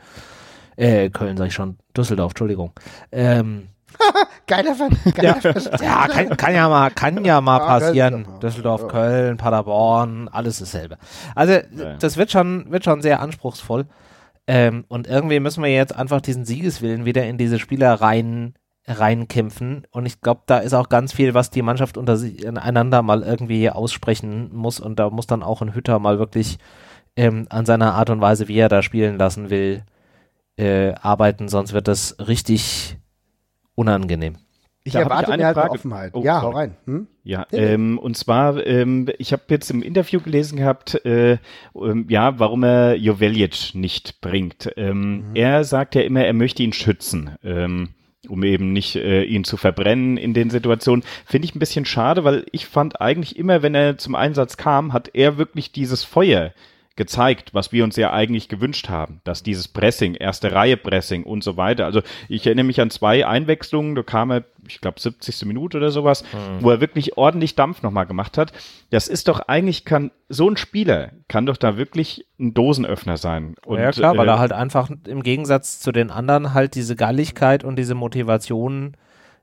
Äh, Köln sag ich schon, Düsseldorf, Entschuldigung. Ähm, Geiler Fan. Geiler ja, ja kann, kann ja mal, kann ja mal Ah, passieren. Düsseldorf. Düsseldorf, Ja. Köln, Paderborn, alles dasselbe. Also, Ja. das wird schon, wird schon sehr anspruchsvoll. Ähm, und irgendwie müssen wir jetzt einfach diesen Siegeswillen wieder in diese Spieler rein reinkämpfen und ich glaube, da ist auch ganz viel, was die Mannschaft unter sich einander mal irgendwie aussprechen muss und da muss dann auch ein Hütter mal wirklich ähm, an seiner Art und Weise, wie er da spielen lassen will, äh, arbeiten, sonst wird das richtig unangenehm. Ich Da hab erwarte ich eine mir halt eine Frage. Offenheit. Oh, ja, sorry. hau rein. Hm? Ja, Ja, ja. ähm, und zwar, ähm, ich habe jetzt im Interview gelesen gehabt, äh, ähm, ja, warum er Joveljic nicht bringt. Ähm, Mhm. Er sagt ja immer, er möchte ihn schützen, ähm, um eben nicht äh, ihn zu verbrennen in den Situationen. Finde ich ein bisschen schade, weil ich fand eigentlich immer, wenn er zum Einsatz kam, hat er wirklich dieses Feuer gezeigt, was wir uns ja eigentlich gewünscht haben, dass dieses Pressing, erste Reihe Pressing und so weiter. Also ich erinnere mich an zwei Einwechslungen, da kam er, ich glaube siebzigste Minute oder sowas, mhm. wo er wirklich ordentlich Dampf nochmal gemacht hat. Das ist doch eigentlich, kann so ein Spieler kann doch da wirklich ein Dosenöffner sein. Und, ja klar, weil äh, er halt einfach im Gegensatz zu den anderen halt diese Galligkeit und diese Motivation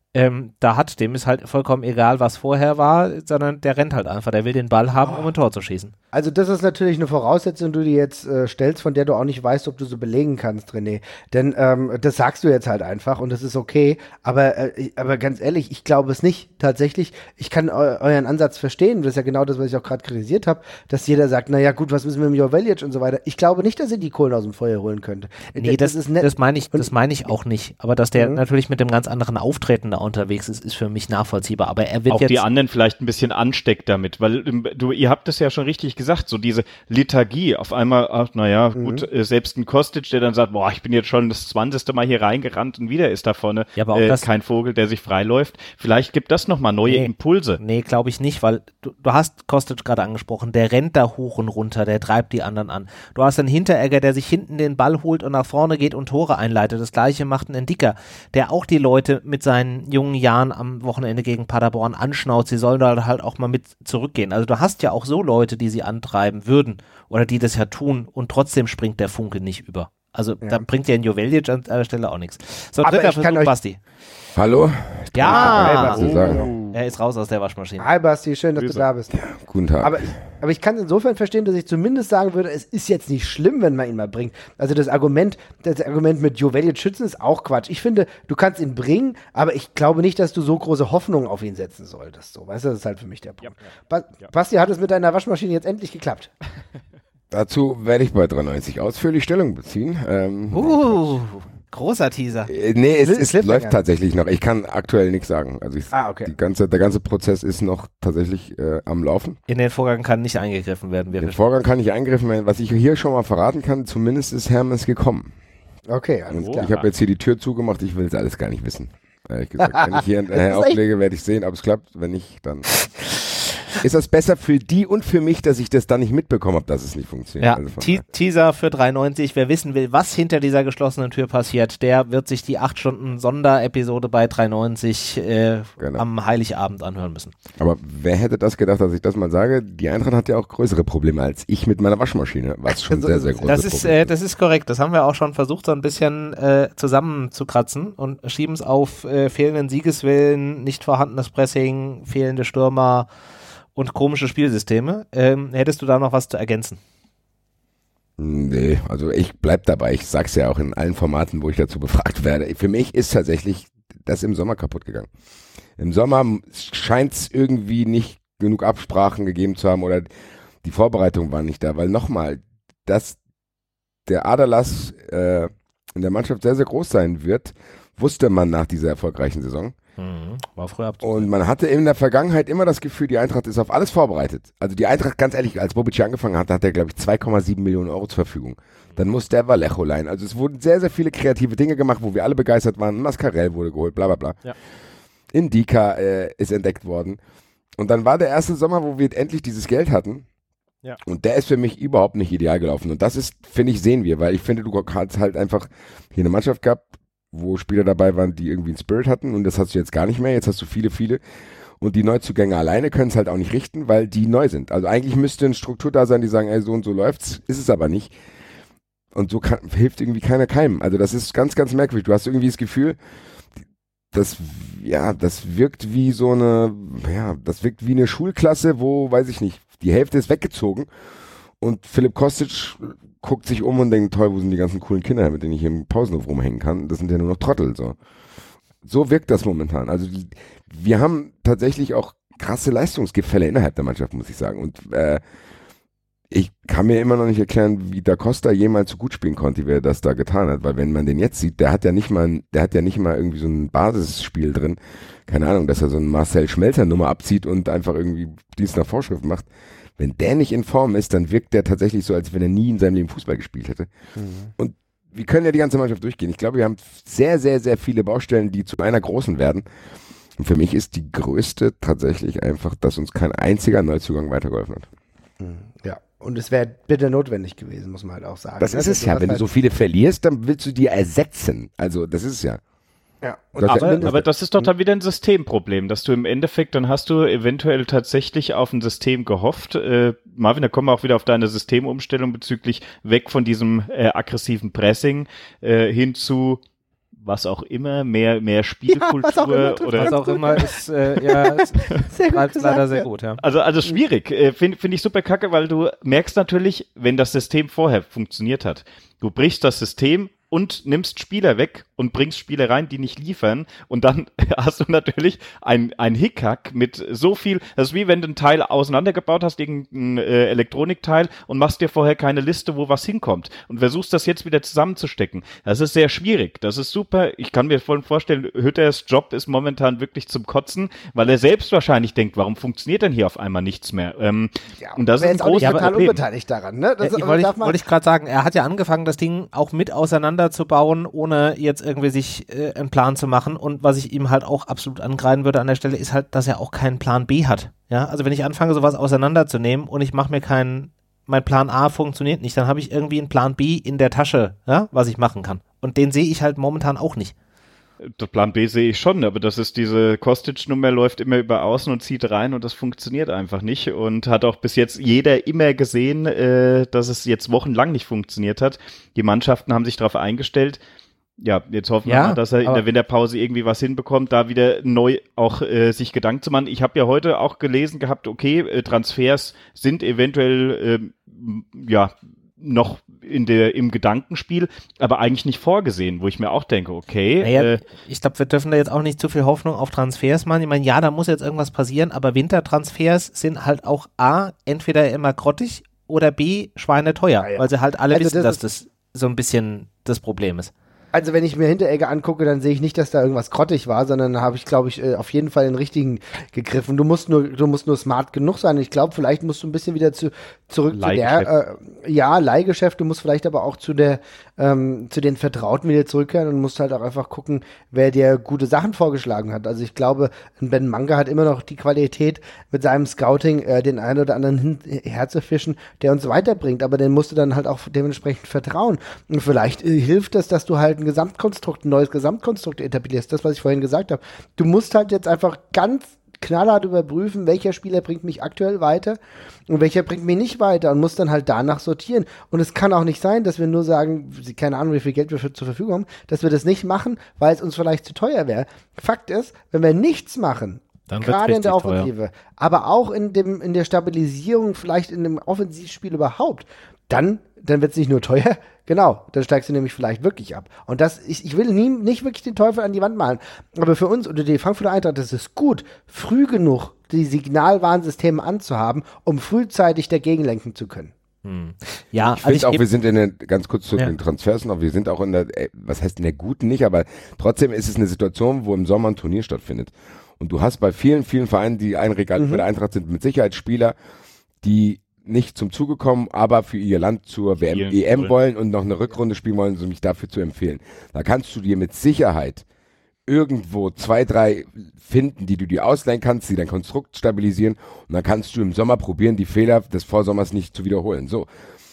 Ähm, da hat, dem ist halt vollkommen egal, was vorher war, sondern der rennt halt einfach. Der will den Ball haben, um ein Tor zu schießen. Also das ist natürlich eine Voraussetzung, die du dir jetzt äh, stellst, von der du auch nicht weißt, ob du so belegen kannst, René. Denn ähm, das sagst du jetzt halt einfach und das ist okay. Aber, äh, aber ganz ehrlich, ich glaube es nicht. Tatsächlich, ich kann eu euren Ansatz verstehen. Das ist ja genau das, was ich auch gerade kritisiert habe, dass jeder sagt, naja gut, was müssen wir mit Joveljic und so weiter. Ich glaube nicht, dass ihr die Kohlen aus dem Feuer holen könnt. Nee, das, das, ist das meine ich, das meine ich auch nicht. Aber dass der Mhm. natürlich mit dem ganz anderen Auftreten da unterwegs ist, ist für mich nachvollziehbar. Aber er wird auch jetzt die anderen vielleicht ein bisschen ansteckt damit, weil du, ihr habt es ja schon richtig gesagt, so diese Lethargie auf einmal, ach naja, mhm. gut, äh, selbst ein Kostic, der dann sagt, boah, ich bin jetzt schon das zwanzigste Mal hier reingerannt und wieder ist da vorne ja, aber auch äh, das, kein Vogel, der sich freiläuft. Vielleicht gibt das nochmal neue nee, Impulse. Nee, glaube ich nicht, weil du, du hast Kostic gerade angesprochen, der rennt da hoch und runter, der treibt die anderen an. Du hast einen Hinteregger, der sich hinten den Ball holt und nach vorne geht und Tore einleitet. Das gleiche macht ein Endicker, der auch die Leute mit seinen jungen Jahren am Wochenende gegen Paderborn anschnauzt. Sie sollen da halt auch mal mit zurückgehen. Also du hast ja auch so Leute, die sie antreiben würden oder die das ja tun und trotzdem springt der Funke nicht über. Also ja. Da bringt ja ein Joveljic an der Stelle auch nichts. So, dritter Versuch, Basti. Hallo? Ja, oh. oh. Er ist raus aus der Waschmaschine. Hi Basti, schön, dass Grüße. du da bist. Ja, guten Tag. Aber ich, aber ich kann es insofern verstehen, dass ich zumindest sagen würde, es ist jetzt nicht schlimm, wenn man ihn mal bringt. Also das Argument, das Argument mit Joveljic schützen ist auch Quatsch. Ich finde, du kannst ihn bringen, aber ich glaube nicht, dass du so große Hoffnungen auf ihn setzen solltest. So, weißt du, das ist halt für mich der Punkt. Ja. Ba ja. Basti, hat es mit deiner Waschmaschine jetzt endlich geklappt? Dazu werde ich bei dreiundneunzig ausführlich Stellung beziehen. Ähm, uh, großer Teaser. Äh, nee, es, es läuft tatsächlich noch. Ich kann aktuell nichts sagen. Also ich, ah, okay. die ganze, der ganze Prozess ist noch tatsächlich äh, am Laufen. In den Vorgang kann nicht eingegriffen werden. In den Vorgang kann nicht eingegriffen werden. Was ich hier schon mal verraten kann, zumindest ist Hermes gekommen. Okay, alles Und klar. ich habe jetzt hier die Tür zugemacht. Ich will es alles gar nicht wissen. Ehrlich gesagt, wenn ich hier äh, auflege, werde ich sehen, ob es klappt. Wenn nicht, dann ist das besser für die und für mich, dass ich das dann nicht mitbekommen habe, dass es nicht funktioniert. Ja, also Te Teaser für dreiundneunzig. Wer wissen will, was hinter dieser geschlossenen Tür passiert, der wird sich die acht Stunden Sonderepisode bei dreiundneunzig äh, genau. am Heiligabend anhören müssen. Aber wer hätte das gedacht, dass ich das mal sage? Die Eintracht hat ja auch größere Probleme als ich mit meiner Waschmaschine, was schon sehr, sehr groß ist. Das ist, äh, das ist korrekt. Das haben wir auch schon versucht, so ein bisschen äh, zusammenzukratzen und schieben es auf äh, fehlenden Siegeswillen, nicht vorhandenes Pressing, fehlende Stürmer und komische Spielsysteme. Ähm, hättest du da noch was zu ergänzen? Nee, also ich bleib dabei. Ich sag's ja auch in allen Formaten, wo ich dazu befragt werde. Für mich ist tatsächlich das im Sommer kaputt gegangen. Im Sommer scheint es irgendwie nicht genug Absprachen gegeben zu haben oder die Vorbereitung war nicht da, weil nochmal, dass der Aderlass äh, in der Mannschaft sehr, sehr groß sein wird, wusste man nach dieser erfolgreichen Saison. Mhm. War früher abzusehen. Und man hatte in der Vergangenheit immer das Gefühl, die Eintracht ist auf alles vorbereitet. Also die Eintracht, ganz ehrlich, als Bobic angefangen hat, hat er, glaube ich, zwei Komma sieben Millionen Euro zur Verfügung. Dann musste er Vallejo leihen. Also es wurden sehr, sehr viele kreative Dinge gemacht, wo wir alle begeistert waren. Mascarell wurde geholt, bla bla bla. Ja. Indika äh, ist entdeckt worden. Und dann war der erste Sommer, wo wir endlich dieses Geld hatten. Ja. Und der ist für mich überhaupt nicht ideal gelaufen. Und das ist, finde ich, sehen wir, weil ich finde, du hast halt einfach hier eine Mannschaft gehabt, wo Spieler dabei waren, die irgendwie einen Spirit hatten und das hast du jetzt gar nicht mehr. Jetzt hast du viele, viele und die Neuzugänge alleine können es halt auch nicht richten, weil die neu sind. Also eigentlich müsste eine Struktur da sein, die sagen, ey, so und so läuft's, ist es aber nicht. Und so kann, hilft irgendwie keiner keinem. Also das ist ganz, ganz merkwürdig. Du hast irgendwie das Gefühl, das, ja, das wirkt wie so eine, ja, das wirkt wie eine Schulklasse, wo, weiß ich nicht, die Hälfte ist weggezogen und Philipp Kostic guckt sich um und denkt, toll, wo sind die ganzen coolen Kinder, mit denen ich hier im Pausenhof rumhängen kann? Das sind ja nur noch Trottel, so. So wirkt das momentan. Also, die, wir haben tatsächlich auch krasse Leistungsgefälle innerhalb der Mannschaft, muss ich sagen. Und äh, ich kann mir immer noch nicht erklären, wie Da Costa jemals so gut spielen konnte, wie er das da getan hat. Weil wenn man den jetzt sieht, der hat ja nicht mal, der hat ja nicht mal irgendwie so ein Basisspiel drin. Keine Ahnung, dass er so eine Marcel Schmelzer-Nummer abzieht und einfach irgendwie Dienst nach Vorschrift macht. Wenn der nicht in Form ist, dann wirkt der tatsächlich so, als wenn er nie in seinem Leben Fußball gespielt hätte. Mhm. Und wir können ja die ganze Mannschaft durchgehen. Ich glaube, wir haben sehr, sehr, sehr viele Baustellen, die zu einer großen werden. Und für mich ist die größte tatsächlich einfach, dass uns kein einziger Neuzugang weitergeholfen hat. Ja, und es wäre bitter notwendig gewesen, muss man halt auch sagen. Das ist es ja. Wenn du so viele verlierst, dann willst du die ersetzen. Also das ist es ja. Ja, und aber, aber das ist doch dann wieder ein Systemproblem, dass du im Endeffekt, dann hast du eventuell tatsächlich auf ein System gehofft. Äh, Marvin, da kommen wir auch wieder auf deine Systemumstellung bezüglich weg von diesem äh, aggressiven Pressing äh, hin zu was auch immer, mehr, mehr Spielkultur ja, was auch immer, oder was auch immer ist, äh, ja, sehr gut gesagt, leider sehr gut, ja. Also, also schwierig, äh, finde find ich super kacke, weil du merkst natürlich, wenn das System vorher funktioniert hat, du brichst das System und nimmst Spieler weg und bringst Spieler rein, die nicht liefern, und dann hast du natürlich ein, ein Hickhack mit so viel, das ist wie wenn du ein Teil auseinandergebaut hast, irgendein äh, Elektronikteil, und machst dir vorher keine Liste, wo was hinkommt, und versuchst das jetzt wieder zusammenzustecken. Das ist sehr schwierig, das ist super, ich kann mir voll vorstellen, Hütters Job ist momentan wirklich zum Kotzen, weil er selbst wahrscheinlich denkt, warum funktioniert denn hier auf einmal nichts mehr? Ähm, ja, und das ist ein großes total Problem. unbeteiligt daran, ne? Das, ja, wollte ich, wollt ich gerade sagen, er hat ja angefangen, das Ding auch mit auseinander zu bauen, ohne jetzt irgendwie sich äh, einen Plan zu machen. Und was ich ihm halt auch absolut angreifen würde an der Stelle, ist halt, dass er auch keinen Plan B hat. Ja, also wenn ich anfange, sowas auseinanderzunehmen und ich mache mir keinen, mein Plan A funktioniert nicht, dann habe ich irgendwie einen Plan B in der Tasche, ja, was ich machen kann. Und den sehe ich halt momentan auch nicht. Der Plan B sehe ich schon, aber das ist diese Kostic-Nummer, läuft immer über außen und zieht rein, und das funktioniert einfach nicht, und hat auch bis jetzt jeder immer gesehen, äh, dass es jetzt wochenlang nicht funktioniert hat. Die Mannschaften haben sich darauf eingestellt. Ja, jetzt hoffen ja, wir mal, dass er in der Winterpause irgendwie was hinbekommt, da wieder neu auch äh, sich Gedanken zu machen. Ich habe ja heute auch gelesen gehabt, okay, äh, Transfers sind eventuell äh, ja noch in der im Gedankenspiel, aber eigentlich nicht vorgesehen, wo ich mir auch denke, okay. Naja, äh, ich glaube, wir dürfen da jetzt auch nicht zu viel Hoffnung auf Transfers machen. Ich meine, ja, da muss jetzt irgendwas passieren, aber Wintertransfers sind halt auch A, entweder immer grottig oder B, schweineteuer, ja, ja. weil sie halt alle also wissen, das dass das so ein bisschen das Problem ist. Also wenn ich mir Hinteregger angucke, dann sehe ich nicht, dass da irgendwas grottig war, sondern da habe ich, glaube ich, auf jeden Fall den richtigen gegriffen. Du musst nur, du musst nur smart genug sein. Ich glaube, vielleicht musst du ein bisschen wieder zu, zurück zu der, äh, ja, Leihgeschäft. Du musst vielleicht aber auch zu der, ähm, zu den Vertrauten wieder zurückkehren und musst halt auch einfach gucken, wer dir gute Sachen vorgeschlagen hat. Also ich glaube, Ben Manga hat immer noch die Qualität, mit seinem Scouting äh, den einen oder anderen hin, herzufischen, der uns weiterbringt. Aber den musst du dann halt auch dementsprechend vertrauen. Und vielleicht äh, hilft das, dass du halt ein Gesamtkonstrukt, ein neues Gesamtkonstrukt etablierst. Das, was ich vorhin gesagt habe. Du musst halt jetzt einfach ganz knallhart überprüfen, welcher Spieler bringt mich aktuell weiter und welcher bringt mich nicht weiter, und musst dann halt danach sortieren. Und es kann auch nicht sein, dass wir nur sagen, keine Ahnung, wie viel Geld wir für, zur Verfügung haben, dass wir das nicht machen, weil es uns vielleicht zu teuer wäre. Fakt ist, wenn wir nichts machen, dann gerade in der Offensive, teuer. aber auch in dem in der Stabilisierung, vielleicht in dem Offensivspiel überhaupt, dann, dann wird es nicht nur teuer, genau, dann steigst du nämlich vielleicht wirklich ab. Und das, ich, ich will nie, nicht wirklich den Teufel an die Wand malen, aber für uns oder die Frankfurter Eintracht ist es gut, früh genug die Signalwarnsysteme anzuhaben, um frühzeitig dagegen lenken zu können. Hm. Ja, ich also finde auch, ich wir sind in der, ganz kurz zu ja. den Transfers noch, wir sind auch in der, was heißt in der guten nicht, aber trotzdem ist es eine Situation, wo im Sommer ein Turnier stattfindet. Und du hast bei vielen, vielen Vereinen, die ein Regal mhm. bei der Eintracht sind, mit Sicherheit Spieler, die nicht zum Zuge kommen, aber für ihr Land zur W M, E M wollen und noch eine Rückrunde spielen wollen, um mich dafür zu empfehlen. Da kannst du dir mit Sicherheit irgendwo zwei, drei finden, die du dir ausleihen kannst, die dein Konstrukt stabilisieren, und dann kannst du im Sommer probieren, die Fehler des Vorsommers nicht zu wiederholen. So.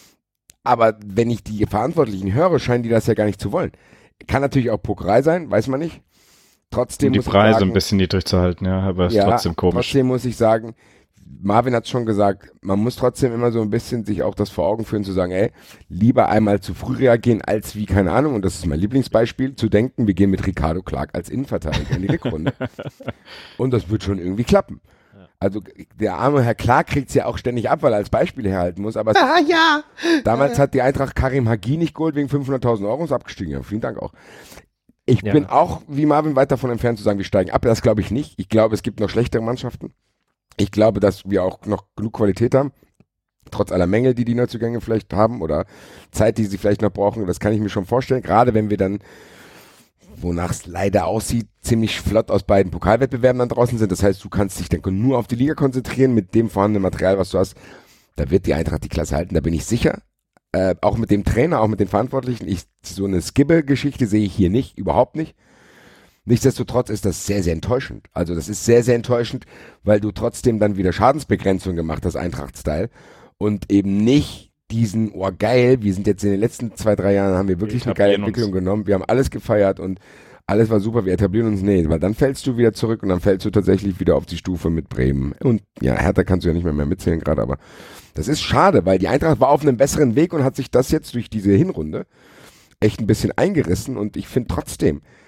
Aber wenn ich die Verantwortlichen höre, scheinen die das ja gar nicht zu wollen. Kann natürlich auch Pokerei sein, weiß man nicht. Trotzdem um die muss Preise ich sagen, ein bisschen niedrig zu halten, ja, aber ist ja, trotzdem komisch. Trotzdem muss ich sagen, Marvin hat schon gesagt, man muss trotzdem immer so ein bisschen sich auch das vor Augen führen, zu sagen, ey, lieber einmal zu früh reagieren, als wie, keine Ahnung, und das ist mein Lieblingsbeispiel, zu denken, wir gehen mit Ricardo Clark als Innenverteidiger in die Rückrunde. Und das wird schon irgendwie klappen. Also der arme Herr Clark kriegt es ja auch ständig ab, weil er als Beispiel herhalten muss, aber ah, ja. damals ja, ja. hat die Eintracht Karim Hagi nicht geholt wegen fünfhunderttausend Euro und ist abgestiegen. Ja, vielen Dank auch. Ich ja. bin auch, wie Marvin, weit davon entfernt zu sagen, wir steigen ab. Das glaube ich nicht. Ich glaube, es gibt noch schlechtere Mannschaften. Ich glaube, dass wir auch noch genug Qualität haben, trotz aller Mängel, die die Neuzugänge vielleicht haben oder Zeit, die sie vielleicht noch brauchen. Das kann ich mir schon vorstellen, gerade wenn wir dann, wonach es leider aussieht, ziemlich flott aus beiden Pokalwettbewerben dann draußen sind. Das heißt, du kannst dich dann nur auf die Liga konzentrieren mit dem vorhandenen Material, was du hast. Da wird die Eintracht die Klasse halten, da bin ich sicher. Äh, auch mit dem Trainer, auch mit den Verantwortlichen. Ich, so eine Skibbe-Geschichte sehe ich hier nicht, überhaupt nicht. Nichtsdestotrotz ist das sehr, sehr enttäuschend. Also das ist sehr, sehr enttäuschend, weil du trotzdem dann wieder Schadensbegrenzung gemacht hast, Eintracht-Style, und eben nicht diesen, oh geil, wir sind jetzt in den letzten zwei, drei Jahren, haben wir wirklich eine geile Entwicklung uns. genommen, wir haben alles gefeiert und alles war super, wir etablieren uns, nee, weil dann fällst du wieder zurück und dann fällst du tatsächlich wieder auf die Stufe mit Bremen. Und ja, Hertha kannst du ja nicht mehr, mehr mitzählen gerade, aber das ist schade, weil die Eintracht war auf einem besseren Weg und hat sich das jetzt durch diese Hinrunde echt ein bisschen eingerissen, und ich finde trotzdem,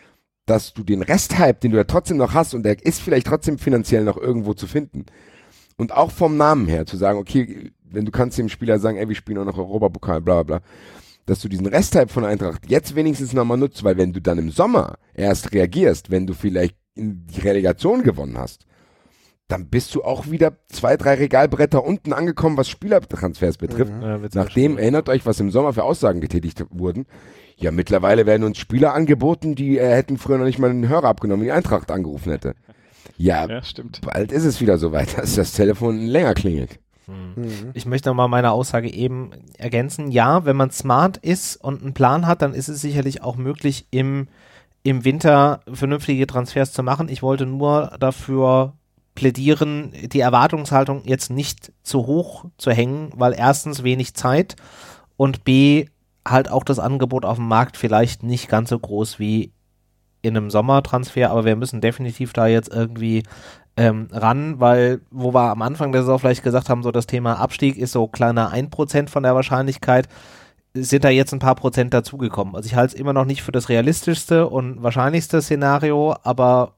dass du den Resthype, den du ja trotzdem noch hast, und der ist vielleicht trotzdem finanziell noch irgendwo zu finden, und auch vom Namen her zu sagen, okay, wenn du kannst dem Spieler sagen, ey, wir spielen auch noch Europapokal, bla bla bla, dass du diesen Resthype von Eintracht jetzt wenigstens nochmal nutzt, weil wenn du dann im Sommer erst reagierst, wenn du vielleicht in die Relegation gewonnen hast, dann bist du auch wieder zwei, drei Regalbretter unten angekommen, was Spielertransfers betrifft. Mhm. Ja, Nachdem, erinnert euch, was im Sommer für Aussagen getätigt wurden, ja, mittlerweile werden uns Spieler angeboten, die äh, hätten früher noch nicht mal einen Hörer abgenommen, die Eintracht angerufen hätte. Ja, ja, stimmt. Bald ist es wieder soweit, dass das Telefon länger klingelt. Mhm. Ich möchte nochmal meine Aussage eben ergänzen. Ja, wenn man smart ist und einen Plan hat, dann ist es sicherlich auch möglich, im, im Winter vernünftige Transfers zu machen. Ich wollte nur dafür plädieren, die Erwartungshaltung jetzt nicht zu hoch zu hängen, weil erstens wenig Zeit und b halt auch das Angebot auf dem Markt vielleicht nicht ganz so groß wie in einem Sommertransfer, aber wir müssen definitiv da jetzt irgendwie ähm, ran, weil wo wir am Anfang der Saison vielleicht gesagt haben, so das Thema Abstieg ist so kleiner ein Prozent von der Wahrscheinlichkeit, sind da jetzt ein paar Prozent dazugekommen. Also ich halte es immer noch nicht für das realistischste und wahrscheinlichste Szenario, aber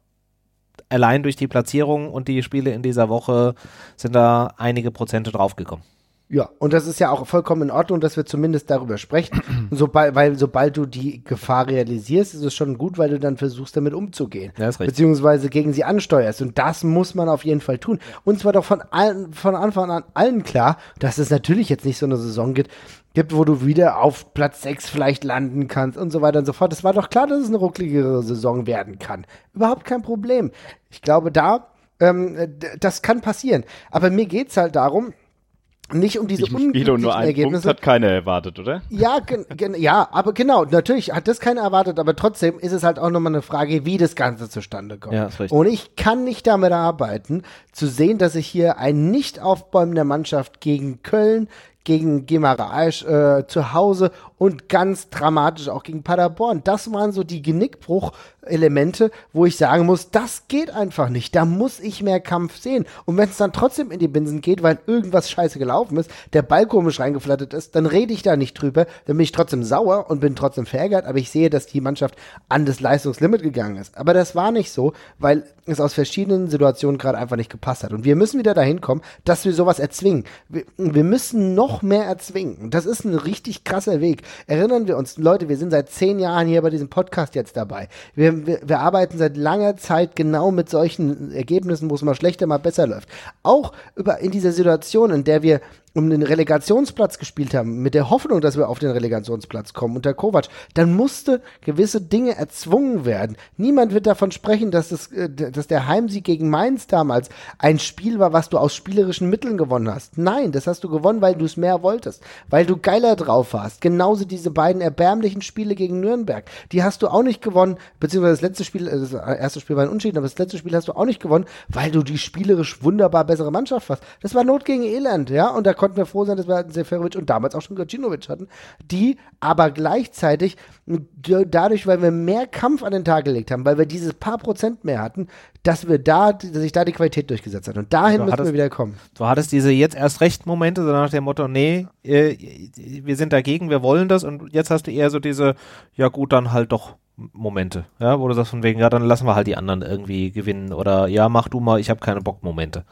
allein durch die Platzierung und die Spiele in dieser Woche sind da einige Prozente draufgekommen. Ja, und das ist ja auch vollkommen in Ordnung, dass wir zumindest darüber sprechen, sobald, weil sobald du die Gefahr realisierst, ist es schon gut, weil du dann versuchst, damit umzugehen, ja, ist richtig. Beziehungsweise gegen sie ansteuerst, und das muss man auf jeden Fall tun. Und zwar doch von allen, von Anfang an allen klar, dass es natürlich jetzt nicht so eine Saison gibt, gibt, wo du wieder auf Platz sechs vielleicht landen kannst und so weiter und so fort. Es war doch klar, dass es eine ruckligere Saison werden kann. Überhaupt kein Problem. Ich glaube, da, ähm, d- das kann passieren. Aber mir geht's halt darum, nicht um diese unglücklichen nur einen Ergebnisse. Punkt hat keiner erwartet, oder? Ja, gen, gen, ja, aber genau, natürlich hat das keiner erwartet, aber trotzdem ist es halt auch nochmal eine Frage, wie das Ganze zustande kommt. Ja, ist richtig. Und ich kann nicht damit arbeiten, zu sehen, dass ich hier ein nicht aufbäumender Mannschaft gegen Köln, gegen Gemaraesch äh, zu Hause und ganz dramatisch auch gegen Paderborn. Das waren so die Genickbruch-Elemente, wo ich sagen muss, das geht einfach nicht. Da muss ich mehr Kampf sehen. Und wenn es dann trotzdem in die Binsen geht, weil irgendwas scheiße gelaufen ist, der Ball komisch reingeflattert ist, dann rede ich da nicht drüber. Dann bin ich trotzdem sauer und bin trotzdem verärgert, aber ich sehe, dass die Mannschaft an das Leistungslimit gegangen ist. Aber das war nicht so, weil es aus verschiedenen Situationen gerade einfach nicht gepasst hat. Und wir müssen wieder dahin kommen, dass wir sowas erzwingen. Wir, wir müssen noch mehr erzwingen. Und das ist ein richtig krasser Weg. Erinnern wir uns, Leute, wir sind seit zehn Jahren hier bei diesem Podcast jetzt dabei. Wir, wir, wir arbeiten seit langer Zeit genau mit solchen Ergebnissen, wo es mal schlechter, mal besser läuft. Auch über, in dieser Situation, in der wir um den Relegationsplatz gespielt haben, mit der Hoffnung, dass wir auf den Relegationsplatz kommen unter Kovac, dann musste gewisse Dinge erzwungen werden. Niemand wird davon sprechen, dass, das, dass der Heimsieg gegen Mainz damals ein Spiel war, was du aus spielerischen Mitteln gewonnen hast. Nein, das hast du gewonnen, weil du es mehr wolltest, weil du geiler drauf warst. Genauso diese beiden erbärmlichen Spiele gegen Nürnberg, die hast du auch nicht gewonnen, beziehungsweise das letzte Spiel, das erste Spiel war ein Unentschieden, aber das letzte Spiel hast du auch nicht gewonnen, weil du die spielerisch wunderbar bessere Mannschaft warst. Das war Not gegen Elend, ja, und da konnten wir froh sein, dass wir einen Seferovic und damals auch schon Gacinovic hatten, die aber gleichzeitig d- dadurch, weil wir mehr Kampf an den Tag gelegt haben, weil wir dieses paar Prozent mehr hatten, dass wir da, dass sich da die Qualität durchgesetzt hat. Und dahin Du müssen hattest- wir wieder kommen. Du hattest diese jetzt erst recht Momente, so nach dem Motto, nee, äh, wir sind dagegen, wir wollen das, und jetzt hast du eher so diese, ja gut, dann halt doch Momente, ja, wo du sagst von wegen, ja, dann lassen wir halt die anderen irgendwie gewinnen oder ja, mach du mal, ich habe keine Bock-Momente.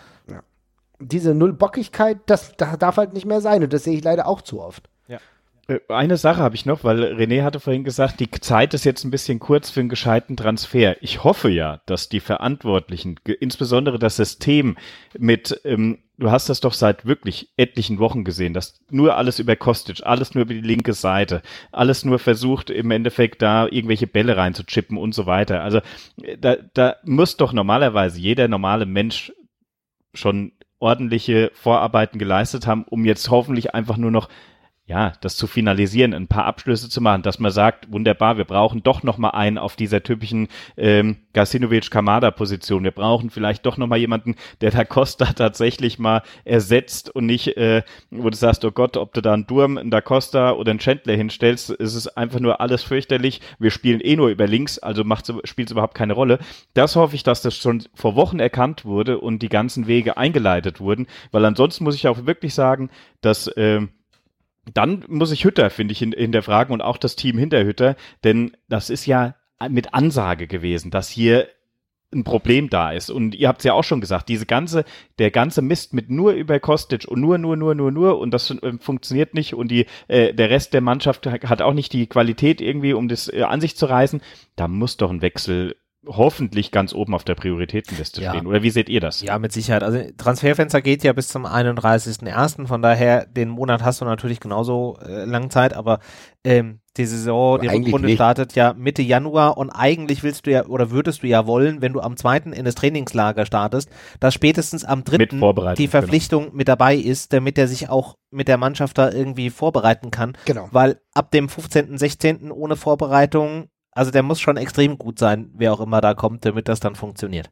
Diese Nullbockigkeit, das, das darf halt nicht mehr sein, und das sehe ich leider auch zu oft. Äh, Eine Sache habe ich noch, weil René hatte vorhin gesagt, die Zeit ist jetzt ein bisschen kurz für einen gescheiten Transfer. Ich hoffe ja, dass die Verantwortlichen, ge- insbesondere das System mit, ähm, du hast das doch seit wirklich etlichen Wochen gesehen, dass nur alles über Kostic, alles nur über die linke Seite, alles nur versucht im Endeffekt da irgendwelche Bälle reinzuchippen und so weiter. Also äh, da, da muss doch normalerweise jeder normale Mensch schon ordentliche Vorarbeiten geleistet haben, um jetzt hoffentlich einfach nur noch ja, das zu finalisieren, ein paar Abschlüsse zu machen, dass man sagt, wunderbar, wir brauchen doch nochmal einen auf dieser typischen ähm, Gacinovic-Kamada-Position. Wir brauchen vielleicht doch nochmal jemanden, der da Costa tatsächlich mal ersetzt und nicht, äh, wo du sagst, oh Gott, ob du da einen Durm, einen Da Costa oder einen Chandler hinstellst, ist es einfach nur alles fürchterlich. Wir spielen eh nur über links, also spielt es überhaupt keine Rolle. Das hoffe ich, dass das schon vor Wochen erkannt wurde und die ganzen Wege eingeleitet wurden, weil ansonsten muss ich auch wirklich sagen, dass äh, dann muss ich Hütter, finde ich, hinterfragen und auch das Team hinter Hütter, denn das ist ja mit Ansage gewesen, dass hier ein Problem da ist. Und ihr habt es ja auch schon gesagt, diese ganze, der ganze Mist mit nur über Kostic und nur, nur, nur, nur, nur und das äh, funktioniert nicht und die, äh, der Rest der Mannschaft hat auch nicht die Qualität irgendwie, um das äh, an sich zu reißen. Da muss doch ein Wechsel hoffentlich ganz oben auf der Prioritätenliste ja. stehen. Oder wie seht ihr das? Ja, mit Sicherheit. Also Transferfenster geht ja bis zum einunddreißigsten ersten Von daher, den Monat hast du natürlich genauso äh, lange Zeit, aber ähm, die Saison, die Rückrunde startet ja Mitte Januar und eigentlich willst du ja oder würdest du ja wollen, wenn du am zweiten in das Trainingslager startest, dass spätestens am dritten die Verpflichtung genau. mit dabei ist, damit er sich auch mit der Mannschaft da irgendwie vorbereiten kann. Genau. Weil ab dem fünfzehnten, sechzehnten ohne Vorbereitung, also der muss schon extrem gut sein, wer auch immer da kommt, damit das dann funktioniert.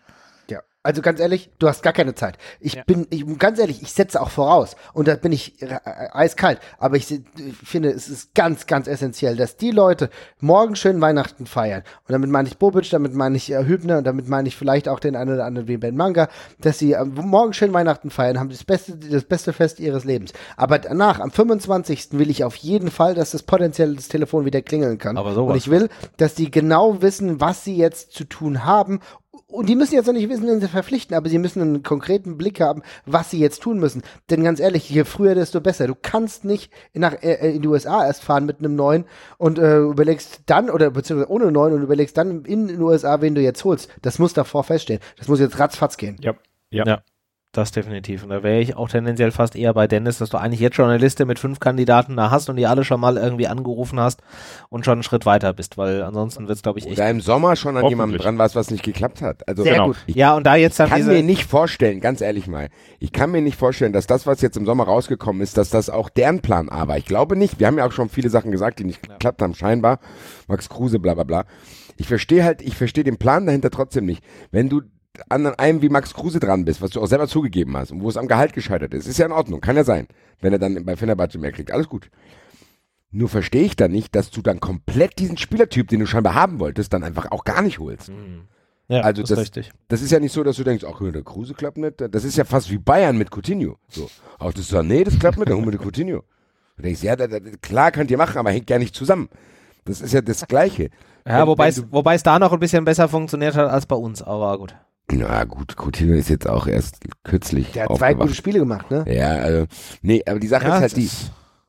Ja, also ganz ehrlich, du hast gar keine Zeit. Ich ja. bin, ich, ganz ehrlich, ich setze auch voraus und da bin ich äh, eiskalt, aber ich, ich finde, es ist ganz, ganz essentiell, dass die Leute morgen schön Weihnachten feiern und damit meine ich Bobic, damit meine ich äh, Hübner und damit meine ich vielleicht auch den einen oder anderen wie Ben Manga, dass sie äh, morgen schön Weihnachten feiern, haben das beste, das beste Fest ihres Lebens. Aber danach, am fünfundzwanzigsten will ich auf jeden Fall, dass das potenziell das Telefon wieder klingeln kann. Aber sowas. Und ich will, dass die genau wissen, was sie jetzt zu tun haben. Und die müssen jetzt noch nicht wissen, wen sie verpflichten, aber sie müssen einen konkreten Blick haben, was sie jetzt tun müssen. Denn ganz ehrlich, je früher, desto besser. Du kannst nicht nach, äh, in die U S A erst fahren mit einem neuen und äh, überlegst dann, oder beziehungsweise ohne neuen und überlegst dann in den U S A, wen du jetzt holst. Das muss davor feststehen. Das muss jetzt ratzfatz gehen. Ja, ja. ja. Das definitiv. Und da wäre ich auch tendenziell fast eher bei Dennis, dass du eigentlich jetzt schon eine Liste mit fünf Kandidaten da hast und die alle schon mal irgendwie angerufen hast und schon einen Schritt weiter bist, weil ansonsten wird es, glaube ich, echt... Oder im Sommer schon an jemandem dran warst, was nicht geklappt hat. Also Sehr genau. gut. Ich, ja, und da jetzt dann ich kann diese... mir nicht vorstellen, ganz ehrlich mal, ich kann mir nicht vorstellen, dass das, was jetzt im Sommer rausgekommen ist, dass das auch deren Plan A war. Ich glaube nicht. Wir haben ja auch schon viele Sachen gesagt, die nicht ja. geklappt haben, scheinbar. Max Kruse, bla bla bla. Ich verstehe halt, ich verstehe den Plan dahinter trotzdem nicht. Wenn du an einem wie Max Kruse dran bist, was du auch selber zugegeben hast und wo es am Gehalt gescheitert ist, ist ja in Ordnung, kann ja sein, wenn er dann bei Fenerbahce mehr kriegt, alles gut. Nur verstehe ich dann nicht, dass du dann komplett diesen Spielertyp, den du scheinbar haben wolltest, dann einfach auch gar nicht holst. Ja, also das das, ist richtig. Das ist ja nicht so, dass du denkst, ach, der Kruse klappt nicht, das ist ja fast wie Bayern mit Coutinho. So, auch das so, nee, das klappt nicht, dann holen wir den Coutinho. Du denkst, ja, da, da, klar könnt ihr machen, aber hängt ja nicht zusammen. Das ist ja das Gleiche. Ja, wobei es da noch ein bisschen besser funktioniert hat als bei uns, aber gut. Na gut, Coutinho ist jetzt auch erst kürzlich Der hat zwei gute Spiele gemacht, ne? Ja, also, nee, aber die Sache ja, ist halt die,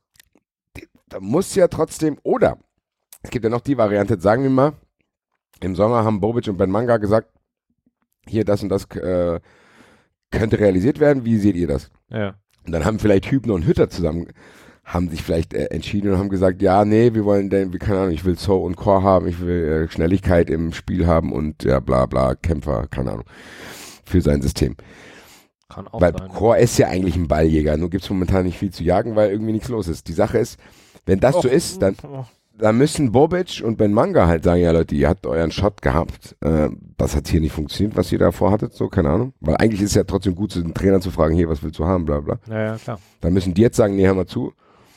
die, da muss ja trotzdem, oder, es gibt ja noch die Variante, sagen wir mal, im Sommer haben Bobic und Ben Manga gesagt, hier, das und das äh, könnte realisiert werden, wie seht ihr das? Ja. Und dann haben vielleicht Hübner und Hütter zusammen, haben sich vielleicht äh, entschieden und haben gesagt, ja, nee, wir wollen, denn, keine Ahnung, ich will So und Core haben, ich will äh, Schnelligkeit im Spiel haben und ja, bla bla, Kämpfer, keine Ahnung, für sein System. Kann auch weil sein. Core ist ja eigentlich ein Balljäger, nur gibt es momentan nicht viel zu jagen, weil irgendwie nichts los ist. Die Sache ist, wenn das Och, so ist, dann, dann müssen Bobic und Ben Manga halt sagen, ja Leute, ihr habt euren Shot gehabt, äh, das hat hier nicht funktioniert, was ihr da vorhattet, so, keine Ahnung. Weil eigentlich ist es ja trotzdem gut, den Trainer zu fragen, hier, was willst du haben, bla bla. Ja, ja, klar. Dann müssen die jetzt sagen, nee, hör mal zu,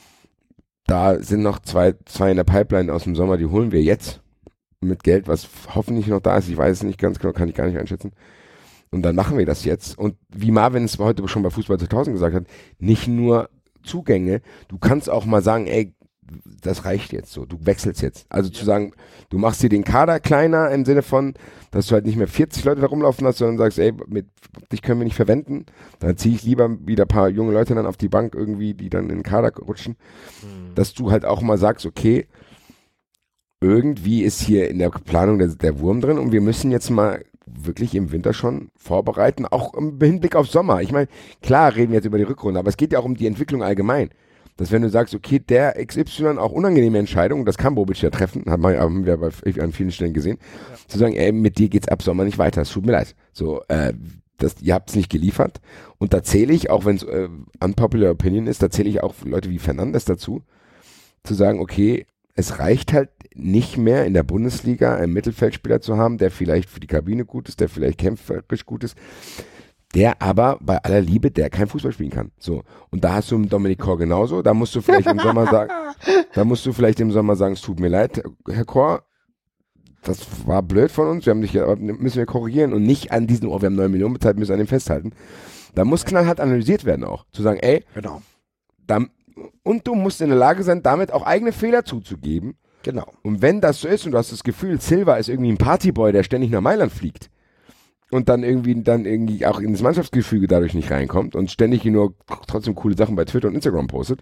da sind noch zwei, zwei in der Pipeline aus dem Sommer, die holen wir jetzt mit Geld, was hoffentlich noch da ist. Ich weiß es nicht ganz genau, kann ich gar nicht einschätzen. Und dann machen wir das jetzt. Und wie Marvin es heute schon bei Fußball zweitausend gesagt hat, nicht nur Zugänge, du kannst auch mal sagen, ey, das reicht jetzt so, du wechselst jetzt. Also ja. zu sagen, du machst dir den Kader kleiner im Sinne von, dass du halt nicht mehr vierzig Leute da rumlaufen hast, sondern sagst, ey, mit dich können wir nicht verwenden, dann ziehe ich lieber wieder ein paar junge Leute dann auf die Bank irgendwie, die dann in den Kader rutschen, mhm. dass du halt auch mal sagst, okay, irgendwie ist hier in der Planung der, der Wurm drin und wir müssen jetzt mal wirklich im Winter schon vorbereiten, auch im Hinblick auf Sommer. Ich meine, klar reden wir jetzt über die Rückrunde, aber es geht ja auch um die Entwicklung allgemein. Dass wenn du sagst, okay, der X Y, auch unangenehme Entscheidung, das kann Bobic ja treffen, haben wir, haben wir bei, an vielen Stellen gesehen, ja. zu sagen, ey, mit dir geht's ab Sommer nicht weiter, es tut mir leid. So, äh, das, ihr habt's nicht geliefert. Und da zähle ich, auch wenn es äh, unpopular opinion ist, da zähle ich auch Leute wie Fernandes dazu, zu sagen, okay, es reicht halt nicht mehr in der Bundesliga einen Mittelfeldspieler zu haben, der vielleicht für die Kabine gut ist, der vielleicht kämpferisch gut ist, der aber bei aller Liebe, der kein Fußball spielen kann. So. Und da hast du Dominik Kor genauso, da musst du vielleicht im Sommer sagen, da musst du vielleicht im Sommer sagen, es tut mir leid, Herr Kor, das war blöd von uns, wir haben dich, aber müssen wir korrigieren und nicht an diesen, oh, wir haben neun Millionen bezahlt, müssen an dem festhalten. Da muss knallhart analysiert werden auch. Zu sagen, ey, genau. da, und du musst in der Lage sein, damit auch eigene Fehler zuzugeben Genau. Und wenn das so ist und du hast das Gefühl, Silva ist irgendwie ein Partyboy, der ständig nach Mailand fliegt und dann irgendwie dann irgendwie auch ins Mannschaftsgefüge dadurch nicht reinkommt und ständig nur trotzdem coole Sachen bei Twitter und Instagram postet,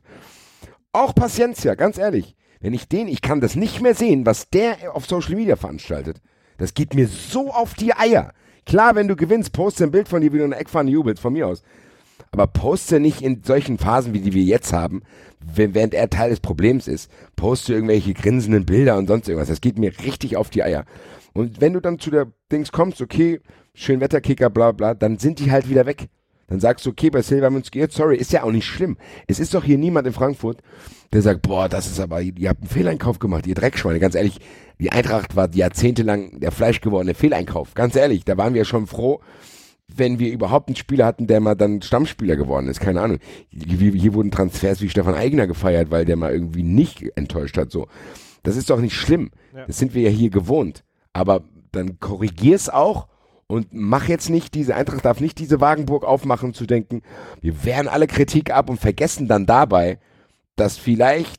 auch Paciencia, ganz ehrlich. Wenn ich den, ich kann das nicht mehr sehen, was der auf Social Media veranstaltet. Das geht mir so auf die Eier. Klar, wenn du gewinnst, poste ein Bild von dir, wie du in der Eckfahne jubelst, von mir aus. Aber poste nicht in solchen Phasen, wie die wir jetzt haben, während er Teil des Problems ist. Poste irgendwelche grinsenden Bilder und sonst irgendwas. Das geht mir richtig auf die Eier. Und wenn du dann zu der Dings kommst, okay, Schönwetterkicker, bla bla, dann sind die halt wieder weg. Dann sagst du, okay, bei Silva haben wir uns geirrt, sorry, ist ja auch nicht schlimm. Es ist doch hier niemand in Frankfurt, der sagt, boah, das ist aber, ihr habt einen Fehleinkauf gemacht, ihr Dreckschweine. Ganz ehrlich, die Eintracht war jahrzehntelang der fleischgewordene Fehleinkauf. Ganz ehrlich, da waren wir schon froh, wenn wir überhaupt einen Spieler hatten, der mal dann Stammspieler geworden ist. Keine Ahnung. Hier, hier wurden Transfers wie Stefan Aigner gefeiert, weil der mal irgendwie nicht enttäuscht hat. So, das ist doch nicht schlimm. Ja. Das sind wir ja hier gewohnt. Aber dann korrigier's auch. Und mach jetzt nicht, diese Eintracht darf nicht diese Wagenburg aufmachen, zu denken, wir wehren alle Kritik ab und vergessen dann dabei, dass vielleicht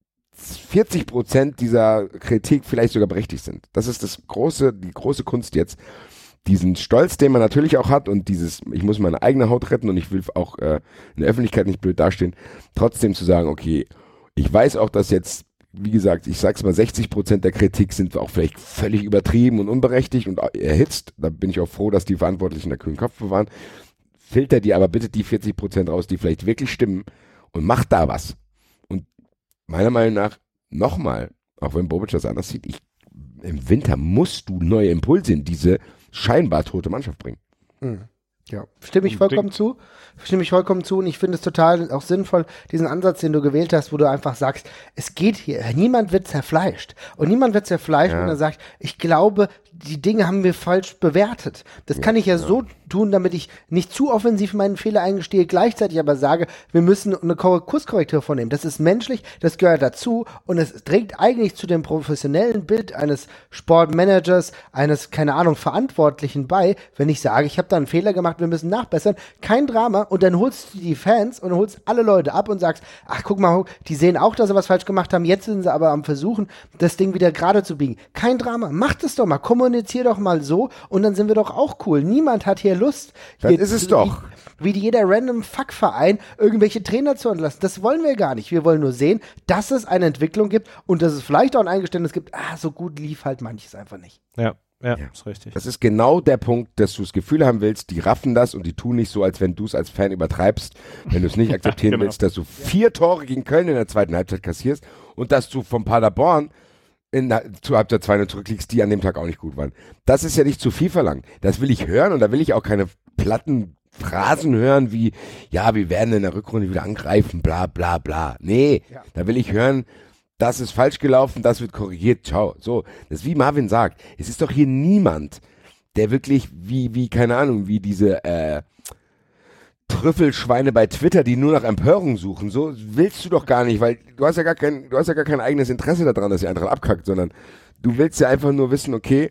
vierzig Prozent dieser Kritik vielleicht sogar berechtigt sind. Das ist das große, die große Kunst jetzt. Diesen Stolz, den man natürlich auch hat und dieses, ich muss meine eigene Haut retten und ich will auch äh, in der Öffentlichkeit nicht blöd dastehen, trotzdem zu sagen, okay, ich weiß auch, dass jetzt, wie gesagt, ich sag's mal, sechzig Prozent der Kritik sind auch vielleicht völlig übertrieben und unberechtigt und erhitzt. Da bin ich auch froh, dass die Verantwortlichen der kühlen Kopf bewahren. Filter dir aber bitte die vierzig Prozent raus, die vielleicht wirklich stimmen und mach da was. Und meiner Meinung nach, nochmal, auch wenn Bobic das anders sieht, ich, im Winter musst du neue Impulse in diese scheinbar tote Mannschaft bringen. Mhm. Ja, stimme ich vollkommen zu. Stimme ich vollkommen zu und ich finde es total auch sinnvoll, diesen Ansatz, den du gewählt hast, wo du einfach sagst, es geht hier, niemand wird zerfleischt. Und niemand wird zerfleischt, ja. wenn er sagt, ich glaube, die Dinge haben wir falsch bewertet. Das ja, kann ich ja, ja so tun, damit ich nicht zu offensiv meinen Fehler eingestehe, gleichzeitig aber sage, wir müssen eine Kurskorrektur vornehmen. Das ist menschlich, das gehört dazu und es trägt eigentlich zu dem professionellen Bild eines Sportmanagers, eines, keine Ahnung, Verantwortlichen bei, wenn ich sage, ich habe da einen Fehler gemacht, wir müssen nachbessern, kein Drama und dann holst du die Fans und holst alle Leute ab und sagst, ach guck mal, die sehen auch, dass sie was falsch gemacht haben, jetzt sind sie aber am Versuchen, das Ding wieder gerade zu biegen. Kein Drama, macht es doch mal, kommunizier doch mal so und dann sind wir doch auch cool. Niemand hat hier Lust, das ist es doch. Wie, wie jeder random Fuckverein irgendwelche Trainer zu entlassen. Das wollen wir gar nicht. Wir wollen nur sehen, dass es eine Entwicklung gibt und dass es vielleicht auch ein Eingeständnis gibt, ah, so gut lief halt manches einfach nicht. Ja. Ja, ja, ist richtig. Das ist genau der Punkt, dass du das Gefühl haben willst, die raffen das und die tun nicht so, als wenn du es als Fan übertreibst, wenn du es nicht akzeptieren genau. willst, dass du vier Tore gegen Köln in der zweiten Halbzeit kassierst und dass du vom Paderborn in, zu Halbzeit zwei zurückliegst, die an dem Tag auch nicht gut waren. Das ist ja nicht zu viel verlangt. Das will ich hören und da will ich auch keine platten Phrasen hören wie, ja, wir werden in der Rückrunde wieder angreifen, bla bla bla. Nee, ja. Da will ich hören, das ist falsch gelaufen, das wird korrigiert, ciao. So, das ist wie Marvin sagt, es ist doch hier niemand, der wirklich wie, wie, keine Ahnung, wie diese äh, Trüffelschweine bei Twitter, die nur nach Empörung suchen. So willst du doch gar nicht, weil du hast ja gar kein, du hast ja gar kein eigenes Interesse daran, dass die Eintracht abkackt, sondern du willst ja einfach nur wissen, okay,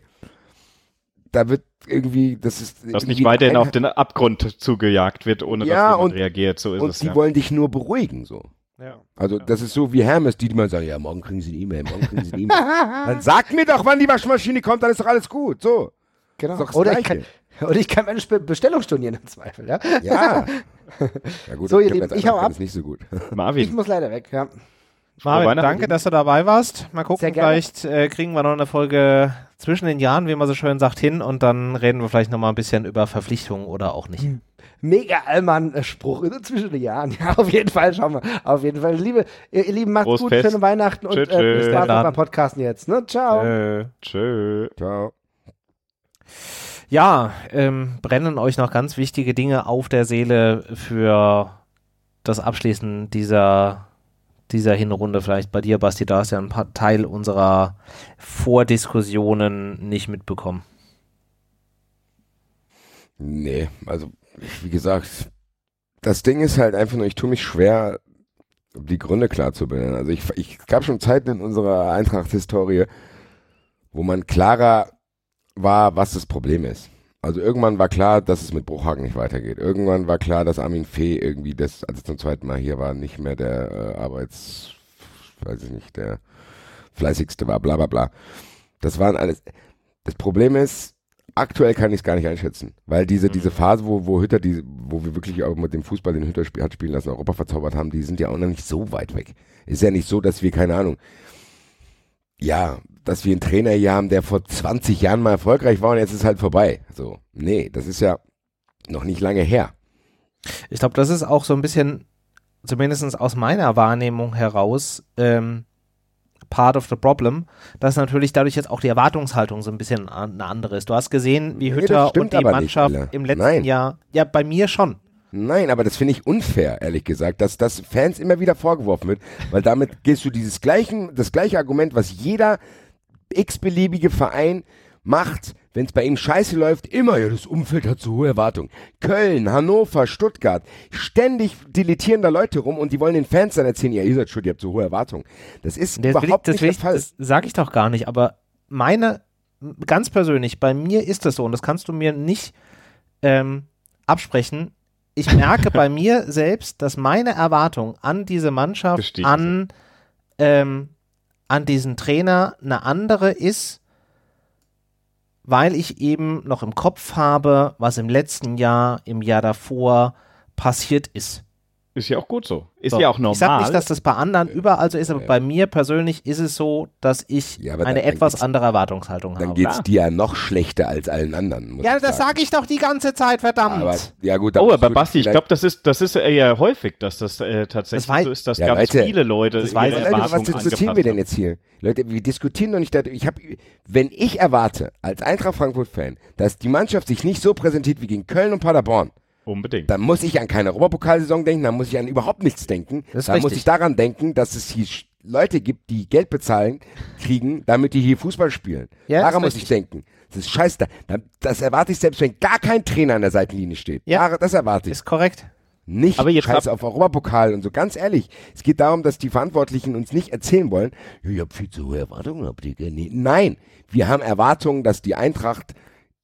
da wird irgendwie, das ist... Dass nicht weiterhin auf den Abgrund zugejagt wird, ohne ja, dass jemand und, reagiert, so ist und es. Und die ja. wollen dich nur beruhigen, so. Ja. Also das ist so wie Hermes, die, die mal sagen, ja, morgen kriegen sie eine E-Mail, morgen kriegen sie eine E-Mail. Dann sag mir doch, wann die Waschmaschine kommt, dann ist doch alles gut. So. Genau. Oder ich, kann, oder ich kann meine Bestellung stornieren im Zweifel, ja? Ja. Ja gut, so, ihr Lieben, ich hau ab. Ist nicht so gut. Marvin. Ich muss leider weg, ja. Marvin, danke, dass du dabei warst. Mal gucken, vielleicht äh, kriegen wir noch eine Folge zwischen den Jahren, wie man so schön sagt, hin und dann reden wir vielleicht noch mal ein bisschen über Verpflichtungen oder auch nicht. Hm. Mega Allmann-Spruch zwischen den Jahren. Ja, auf jeden Fall, schauen wir. Auf jeden Fall. Liebe, ihr, ihr Lieben, macht's Prost gut, Fest. Schöne Weihnachten und tschö, äh, Spaß beim Podcasten jetzt. Ne? Ciao. Tschö. Tschö. Ciao. Ja, ähm, brennen euch noch ganz wichtige Dinge auf der Seele für das Abschließen dieser, dieser Hinrunde. Vielleicht bei dir, Basti, da hast du ja ein paar Teil unserer Vordiskussionen nicht mitbekommen. Nee, also wie gesagt, das Ding ist halt einfach nur, ich tue mich schwer, die Gründe klar zu benennen. Also ich, ich gab schon Zeiten in unserer Eintracht-Historie, wo man klarer war, was das Problem ist. Also irgendwann war klar, dass es mit Bruchhagen nicht weitergeht. Irgendwann war klar, dass Armin Fee irgendwie, das, als es zum zweiten Mal hier war, nicht mehr der äh, Arbeits, weiß ich nicht, der fleißigste war, bla bla bla. Das waren alles. Das Problem ist, aktuell kann ich es gar nicht einschätzen, weil diese, mhm. diese Phase, wo, wo Hütter, die, wo wir wirklich auch mit dem Fußball den Hütter spiel, hat spielen lassen, Europa verzaubert haben, die sind ja auch noch nicht so weit weg. Ist ja nicht so, dass wir, keine Ahnung, ja, dass wir einen Trainer hier haben, der vor zwanzig Jahren mal erfolgreich war und jetzt ist halt vorbei. So, nee, das ist ja noch nicht lange her. Ich glaube, das ist auch so ein bisschen, zumindest aus meiner Wahrnehmung heraus, ähm, part of the problem, dass natürlich dadurch jetzt auch die Erwartungshaltung so ein bisschen eine andere ist. Du hast gesehen, wie Hütter nee, und die Mannschaft nicht, im letzten Nein. Jahr, ja, bei mir schon. Nein, aber das finde ich unfair, ehrlich gesagt, dass das Fans immer wieder vorgeworfen wird, weil damit gehst du dieses gleichen, das gleiche Argument, was jeder x-beliebige Verein macht, wenn es bei ihm scheiße läuft, immer, ja, das Umfeld hat so hohe Erwartungen. Köln, Hannover, Stuttgart, ständig dilettieren da Leute rum und die wollen den Fans dann erzählen, ja, ihr seid schuld, ihr habt so hohe Erwartungen. Das ist das überhaupt ich, das nicht der Fall. Das sage ich doch gar nicht, aber meine, ganz persönlich, bei mir ist das so und das kannst du mir nicht ähm, absprechen. Ich merke bei mir selbst, dass meine Erwartung an diese Mannschaft, an, ähm, an diesen Trainer eine andere ist, weil ich eben noch im Kopf habe, was im letzten Jahr, im Jahr davor passiert ist. Ist ja auch gut so. Ist so. ja auch normal. Ich sage nicht, dass das bei anderen überall so ist, aber ja. bei mir persönlich ist es so, dass ich ja, eine dann, etwas dann andere Erwartungshaltung dann habe. Dann geht es dir ja noch schlechter als allen anderen. Ja, das sage ich doch die ganze Zeit, verdammt. Aber, ja, gut, oh, aber Basti, ich glaube, das ist, das ist eher häufig, dass das äh, tatsächlich das so ist, dass ja, ganz Leute, viele Leute das ihre Erwartungen Was diskutieren wir denn jetzt hier? Leute, wir diskutieren doch nicht, ich hab, wenn ich erwarte, als Eintracht Frankfurt-Fan, dass die Mannschaft sich nicht so präsentiert wie gegen Köln und Paderborn, unbedingt. Dann muss ich an keine Europapokalsaison denken, dann muss ich an überhaupt nichts denken. Dann richtig. muss ich daran denken, dass es hier Leute gibt, die Geld bezahlen, kriegen, damit die hier Fußball spielen. Ja, daran muss richtig. ich denken. Das ist scheiße. Das erwarte ich selbst, wenn gar kein Trainer an der Seitenlinie steht. Ja, das erwarte ich. Ist korrekt. Nicht aber jetzt scheiße auf Europapokal und so. Ganz ehrlich, es geht darum, dass die Verantwortlichen uns nicht erzählen wollen, ja, ihr habt viel zu hohe Erwartungen. Habt ihr nee. Nein, wir haben Erwartungen, dass die Eintracht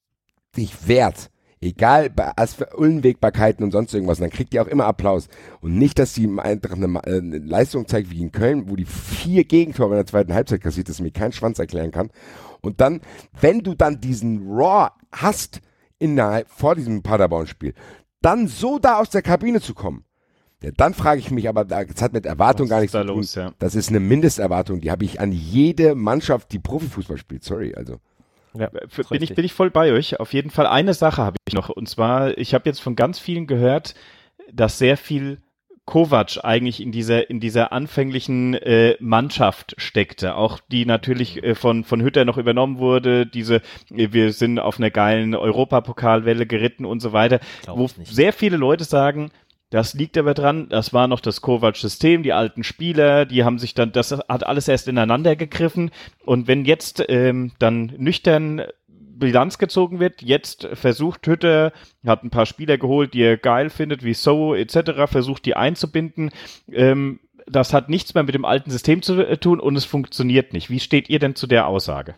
sich wehrt. Egal, als für Unwägbarkeiten und sonst irgendwas, dann kriegt ihr auch immer Applaus. Und nicht, dass sie einfach eine, eine Leistung zeigt wie in Köln, wo die vier Gegentore in der zweiten Halbzeit kassiert, dass mir kein Schwanz erklären kann. Und dann, wenn du dann diesen Raw hast in der, vor diesem Paderborn-Spiel, dann so da aus der Kabine zu kommen, ja, dann frage ich mich, aber das hat mit Erwartung gar nichts zu tun. Los, ja. Das ist eine Mindesterwartung, die habe ich an jede Mannschaft, die Profifußball spielt. Sorry, also. Ja, bin ich, bin ich voll bei euch. Auf jeden Fall eine Sache habe ich noch. Und zwar, ich habe jetzt von ganz vielen gehört, dass sehr viel Kovac eigentlich in dieser in dieser anfänglichen äh, Mannschaft steckte. Auch die natürlich äh, von von Hütter noch übernommen wurde. Diese, äh, wir sind auf einer geilen Europapokalwelle geritten und so weiter. Glaub wo sehr viele Leute sagen, das liegt aber dran, das war noch das Kovac-System, die alten Spieler, die haben sich dann, das hat alles erst ineinander gegriffen und wenn jetzt ähm, dann nüchtern Bilanz gezogen wird, jetzt versucht Hütter, hat ein paar Spieler geholt, die er geil findet, wie So et cetera, versucht die einzubinden, ähm, das hat nichts mehr mit dem alten System zu äh, tun und es funktioniert nicht. Wie steht ihr denn zu der Aussage?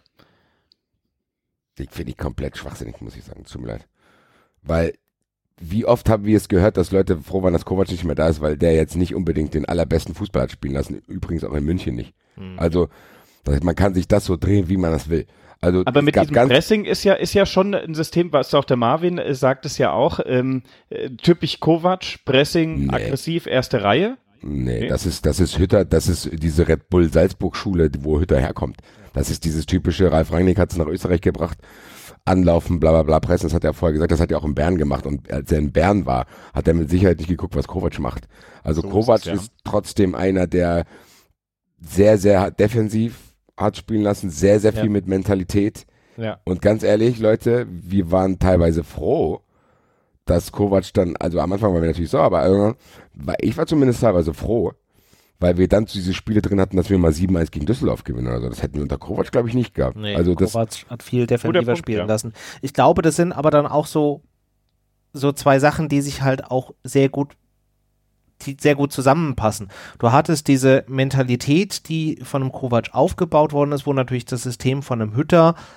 Die finde ich komplett schwachsinnig, muss ich sagen, tut mir leid. Weil wie oft haben wir es gehört, dass Leute froh waren, dass Kovac nicht mehr da ist, weil der jetzt nicht unbedingt den allerbesten Fußball hat spielen lassen. Übrigens auch in München nicht. Mhm. Also das, man kann sich das so drehen, wie man das will. Also, aber mit diesem Pressing ist ja ist ja schon ein System, was auch der Marvin äh, sagt es ja auch, ähm, äh, typisch Kovac, Pressing, nee. aggressiv, erste Reihe. Nee, okay. das ist das ist Hütter, das ist diese Red Bull Salzburg Schule, wo Hütter herkommt. Das ist dieses typische, Ralf Rangnick hat es nach Österreich gebracht. Anlaufen, bla bla bla, pressen, das hat er vorher gesagt, das hat er auch in Bern gemacht und als er in Bern war, hat er mit Sicherheit nicht geguckt, was Kovac macht. Also so Kovac ist, ja. ist trotzdem einer, der sehr, sehr defensiv hat spielen lassen, sehr, sehr viel ja. mit Mentalität. Ja. Und ganz ehrlich, Leute, wir waren teilweise froh, dass Kovac dann, also am Anfang waren wir natürlich so, aber irgendwann, ich war zumindest teilweise froh, weil wir dann diese Spiele drin hatten, dass wir mal sieben eins gegen Düsseldorf gewinnen oder so. Das hätten wir unter Kovac, glaube ich, nicht gehabt. Nee, also Kovac das hat viel defensiver Punkt, spielen ja. lassen. Ich glaube, das sind aber dann auch so, so zwei Sachen, die sich halt auch sehr gut, die sehr gut zusammenpassen. Du hattest diese Mentalität, die von einem Kovac aufgebaut worden ist, wo natürlich das System von einem Hütter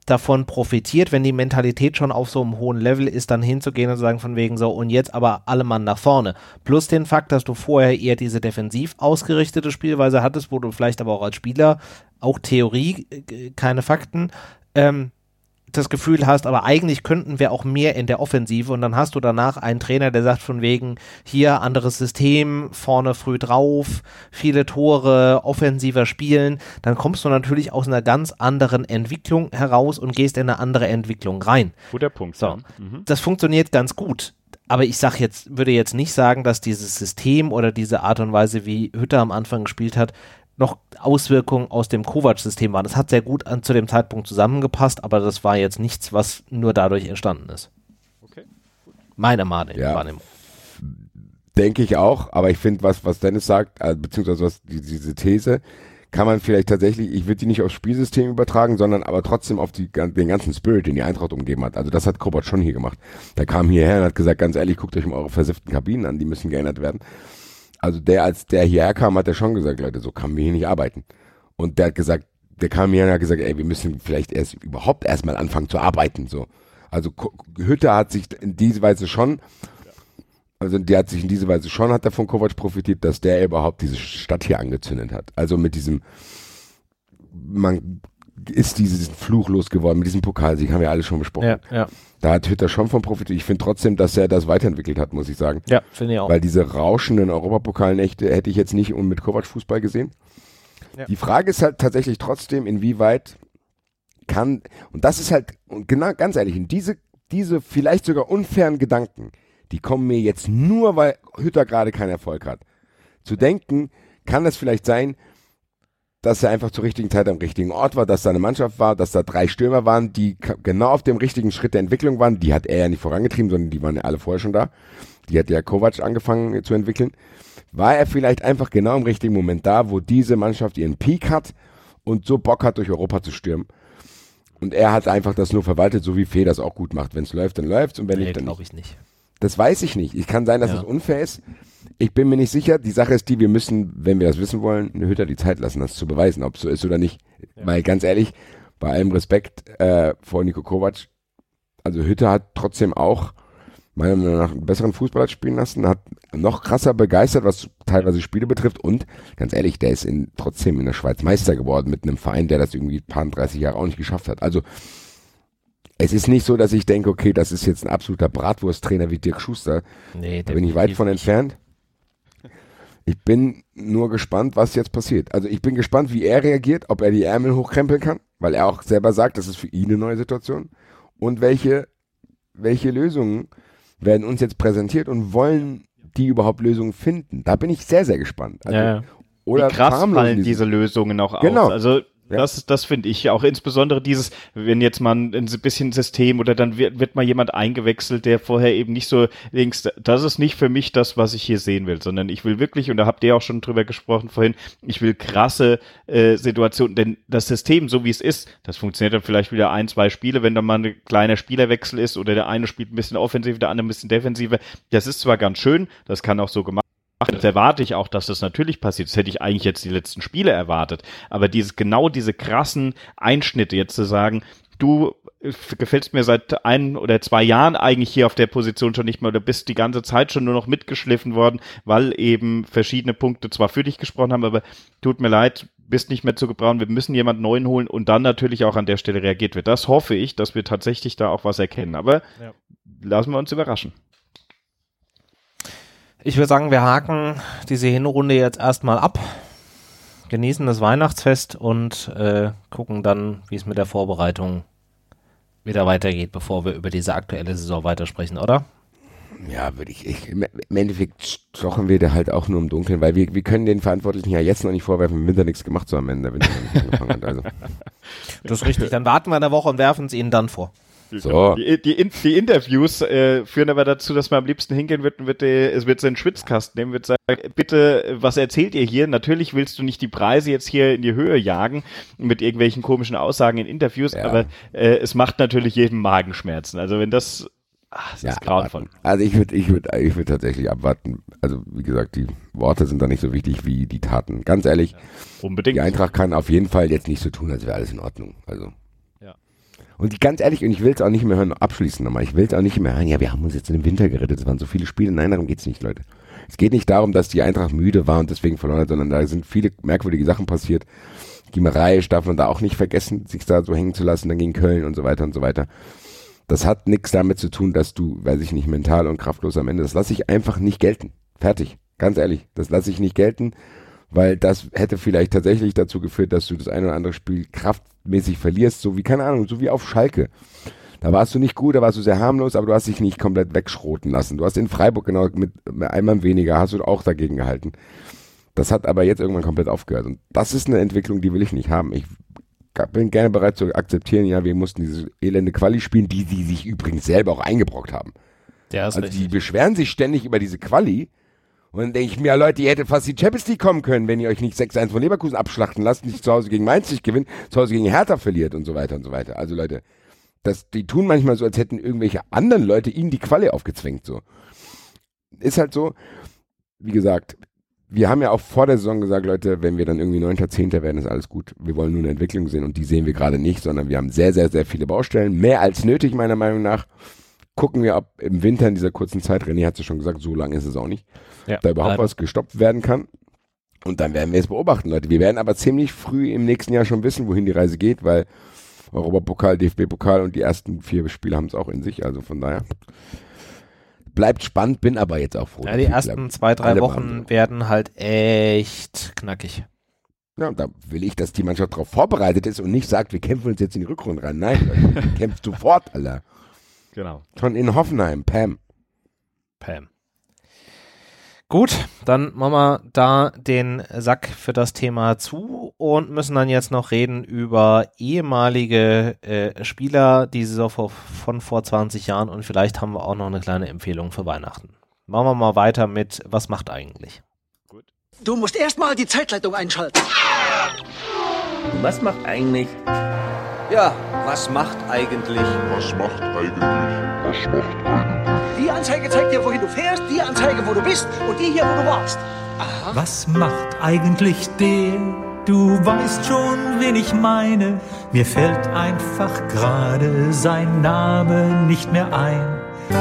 davon profitiert, wenn die Mentalität schon auf so einem hohen Level ist, dann hinzugehen und zu sagen von wegen so, und jetzt aber alle Mann nach vorne. Plus den Fakt, dass du vorher eher diese defensiv ausgerichtete Spielweise hattest, wo du vielleicht aber auch als Spieler, auch Theorie, keine Fakten, ähm, das Gefühl hast, aber eigentlich könnten wir auch mehr in der Offensive, und dann hast du danach einen Trainer, der sagt von wegen, hier anderes System, vorne früh drauf, viele Tore, offensiver spielen, dann kommst du natürlich aus einer ganz anderen Entwicklung heraus und gehst in eine andere Entwicklung rein. Guter Punkt. So, ja. Mhm. Das funktioniert ganz gut. Aber ich sag jetzt, würde jetzt nicht sagen, dass dieses System oder diese Art und Weise, wie Hütter am Anfang gespielt hat, noch Auswirkungen aus dem Kovac-System waren. Das hat sehr gut an, zu dem Zeitpunkt zusammengepasst, aber das war jetzt nichts, was nur dadurch entstanden ist. Okay. Meine Wahrnehmung. Ja, denke ich auch, aber ich finde, was, was Dennis sagt, äh, beziehungsweise was die, diese These, kann man vielleicht tatsächlich, ich würde die nicht aufs Spielsystem übertragen, sondern aber trotzdem auf die, den ganzen Spirit, den die Eintracht umgeben hat. Also das hat Kovac schon hier gemacht. Der kam hierher und hat gesagt, ganz ehrlich, guckt euch mal eure versifften Kabinen an, die müssen geändert werden. Also der, als der hierher kam, hat er schon gesagt, Leute, so kann wir hier nicht arbeiten. Und der hat gesagt, der kam hierher und hat gesagt, ey, wir müssen vielleicht erst überhaupt erstmal anfangen zu arbeiten, so. Also Hütter hat sich in diese Weise schon, also der hat sich in diese Weise schon, hat er von Kovac profitiert, dass der überhaupt diese Stadt hier angezündet hat. Also mit diesem, man ist diesen Fluch losgeworden, mit diesem Pokalsieg, haben wir alle schon besprochen. Ja, ja. Da hat Hütter schon von profitiert. Ich finde trotzdem, dass er das weiterentwickelt hat, muss ich sagen. Ja, finde ich auch. Weil diese rauschenden Europapokalnächte hätte ich jetzt nicht mit Kovac Fußball gesehen. Ja. Die Frage ist halt tatsächlich trotzdem, inwieweit kann, und das ist halt, und genau, ganz ehrlich, in diese, diese vielleicht sogar unfairen Gedanken, die kommen mir jetzt nur, weil Hütter gerade keinen Erfolg hat. Zu denken, kann das vielleicht sein, dass er einfach zur richtigen Zeit am richtigen Ort war, dass da eine Mannschaft war, dass da drei Stürmer waren, die genau auf dem richtigen Schritt der Entwicklung waren. Die hat er ja nicht vorangetrieben, sondern die waren ja alle vorher schon da. Die hat ja Kovac angefangen zu entwickeln. War er vielleicht einfach genau im richtigen Moment da, wo diese Mannschaft ihren Peak hat und so Bock hat, durch Europa zu stürmen. Und er hat einfach das nur verwaltet, so wie Fee das auch gut macht. Wenn es läuft, dann läuft's, und wenn nee, nicht, dann glaube nicht. ich nicht. Das weiß ich nicht. Ich kann sein, dass ja. es unfair ist. Ich bin mir nicht sicher. Die Sache ist die, wir müssen, wenn wir das wissen wollen, eine Hütter die Zeit lassen, das zu beweisen, ob es so ist oder nicht. Ja. Weil ganz ehrlich, bei allem Respekt äh, vor Niko Kovac, also Hütter hat trotzdem auch meiner Meinung nach einen besseren Fußballer spielen lassen, hat noch krasser begeistert, was teilweise Spiele betrifft, und ganz ehrlich, der ist in, trotzdem in der Schweiz Meister geworden mit einem Verein, der das irgendwie ein paar dreißig Jahre auch nicht geschafft hat. Also es ist nicht so, dass ich denke, okay, das ist jetzt ein absoluter Bratwursttrainer wie Dirk Schuster. Nee, da bin ich weit von entfernt. Ich bin nur gespannt, was jetzt passiert. Also ich bin gespannt, wie er reagiert, ob er die Ärmel hochkrempeln kann, weil er auch selber sagt, das ist für ihn eine neue Situation. Und welche, welche Lösungen werden uns jetzt präsentiert und wollen die überhaupt Lösungen finden? Da bin ich sehr, sehr gespannt. Also, ja. Oder wie krass fallen diese Lösungen auch genau. aus. Also Ja. Das, das finde ich auch, insbesondere dieses, wenn jetzt mal ein, ein bisschen System oder dann wird, wird mal jemand eingewechselt, der vorher eben nicht so links, das ist nicht für mich das, was ich hier sehen will, sondern ich will wirklich, und da habt ihr auch schon drüber gesprochen vorhin, ich will krasse äh, Situationen, denn das System, so wie es ist, das funktioniert dann vielleicht wieder ein, zwei Spiele, wenn dann mal ein kleiner Spielerwechsel ist oder der eine spielt ein bisschen offensiv, der andere ein bisschen defensiver, das ist zwar ganz schön, das kann auch so gemacht. Das erwarte ich auch, dass das natürlich passiert. Das hätte ich eigentlich jetzt die letzten Spiele erwartet. Aber dieses, genau diese krassen Einschnitte jetzt zu sagen, du gefällst mir seit ein oder zwei Jahren eigentlich hier auf der Position schon nicht mehr oder bist die ganze Zeit schon nur noch mitgeschliffen worden, weil eben verschiedene Punkte zwar für dich gesprochen haben, aber tut mir leid, bist nicht mehr zu gebrauchen, wir müssen jemanden neuen holen und dann natürlich auch an der Stelle reagiert wird. Das hoffe ich, dass wir tatsächlich da auch was erkennen. Aber ja. Lassen wir uns überraschen. Ich würde sagen, wir haken diese Hinrunde jetzt erstmal ab, genießen das Weihnachtsfest und äh, gucken dann, wie es mit der Vorbereitung wieder weitergeht, bevor wir über diese aktuelle Saison weitersprechen, oder? Ja, würde ich, ich. Im Endeffekt stochen wir da halt auch nur im Dunkeln, weil wir, wir können den Verantwortlichen ja jetzt noch nicht vorwerfen, im Winter nichts gemacht zu haben, wenn der Winter noch nicht angefangen hat. Also. Das ist richtig, dann warten wir eine Woche und werfen es ihnen dann vor. So. Die, die, die Interviews äh, führen aber dazu, dass man am liebsten hingehen wird und wird, äh, es wird so einen Schwitzkasten nehmen, wird sagen, bitte, was erzählt ihr hier? Natürlich willst du nicht die Preise jetzt hier in die Höhe jagen mit irgendwelchen komischen Aussagen in Interviews, ja. aber äh, es macht natürlich jedem Magenschmerzen. Also wenn das, ach, das ja, ist grauenvoll. Also ich würde ich würd, ich würd tatsächlich abwarten. Also wie gesagt, die Worte sind da nicht so wichtig wie die Taten. Ganz ehrlich, ja, unbedingt. Die Eintracht kann auf jeden Fall jetzt nicht so tun, als wäre alles in Ordnung. Also Und die, ganz ehrlich, und ich will es auch nicht mehr hören, abschließend nochmal, ich will es auch nicht mehr hören, ja, wir haben uns jetzt in den Winter gerettet, es waren so viele Spiele, nein, darum geht's nicht, Leute. Es geht nicht darum, dass die Eintracht müde war und deswegen verloren hat, sondern da sind viele merkwürdige Sachen passiert. Giemereisch darf man da auch nicht vergessen, sich da so hängen zu lassen, dann gegen Köln und so weiter und so weiter. Das hat nichts damit zu tun, dass du, weiß ich nicht, mental und kraftlos am Ende, das lasse ich einfach nicht gelten. Fertig. Ganz ehrlich, das lasse ich nicht gelten, weil das hätte vielleicht tatsächlich dazu geführt, dass du das ein oder andere Spiel kraftmäßig verlierst, so wie, keine Ahnung, so wie auf Schalke. Da warst du nicht gut, da warst du sehr harmlos, aber du hast dich nicht komplett wegschroten lassen. Du hast in Freiburg genau mit einmal weniger, hast du auch dagegen gehalten. Das hat aber jetzt irgendwann komplett aufgehört. Und das ist eine Entwicklung, die will ich nicht haben. Ich bin gerne bereit zu akzeptieren, ja, wir mussten diese elende Quali spielen, die sie sich übrigens selber auch eingebrockt haben. Ja, ist also richtig. Die beschweren sich ständig über diese Quali. Und dann denke ich mir, ja, Leute, ihr hättet fast die Champions League kommen können, wenn ihr euch nicht sechs eins von Leverkusen abschlachten lasst, nicht zu Hause gegen Mainz nicht gewinnt, zu Hause gegen Hertha verliert und so weiter und so weiter. Also Leute, das, die tun manchmal so, als hätten irgendwelche anderen Leute ihnen die Quali aufgezwängt. So. Ist halt so, wie gesagt, wir haben ja auch vor der Saison gesagt, Leute, wenn wir dann irgendwie neunter, zehnter werden, ist alles gut. Wir wollen nur eine Entwicklung sehen und die sehen wir gerade nicht, sondern wir haben sehr, sehr, sehr viele Baustellen. Mehr als nötig, meiner Meinung nach. Gucken wir, ob im Winter in dieser kurzen Zeit, René hat es ja schon gesagt, so lange ist es auch nicht, Ja, da überhaupt leider. was gestoppt werden kann. Und dann werden wir es beobachten, Leute. Wir werden aber ziemlich früh im nächsten Jahr schon wissen, wohin die Reise geht, weil Europapokal, D F B-Pokal und die ersten vier Spiele haben es auch in sich. Also von daher bleibt spannend, bin aber jetzt auch froh. Ja, die ersten zwei, drei Alle Wochen Wahnsinn. werden halt echt knackig. Ja, und da will ich, dass die Mannschaft darauf vorbereitet ist und nicht sagt, wir kämpfen uns jetzt in die Rückrunde rein. Nein, Leute, kämpft sofort, Alter. Genau. Schon in Hoffenheim, Pam. Pam. Gut, dann machen wir da den Sack für das Thema zu und müssen dann jetzt noch reden über ehemalige äh, Spieler, die Saison vor, von vor zwanzig Jahren und vielleicht haben wir auch noch eine kleine Empfehlung für Weihnachten. Machen wir mal weiter mit, was macht eigentlich? Du musst erstmal die Zeitleitung einschalten. Was macht eigentlich? Ja, was macht eigentlich? Was macht eigentlich? Was macht eigentlich? Die Anzeige zeigt dir, wohin du fährst, die Anzeige, wo du bist und die hier, wo du warst. Aha. Was macht eigentlich der? Du weißt schon, wen ich meine. Mir fällt einfach gerade sein Name nicht mehr ein.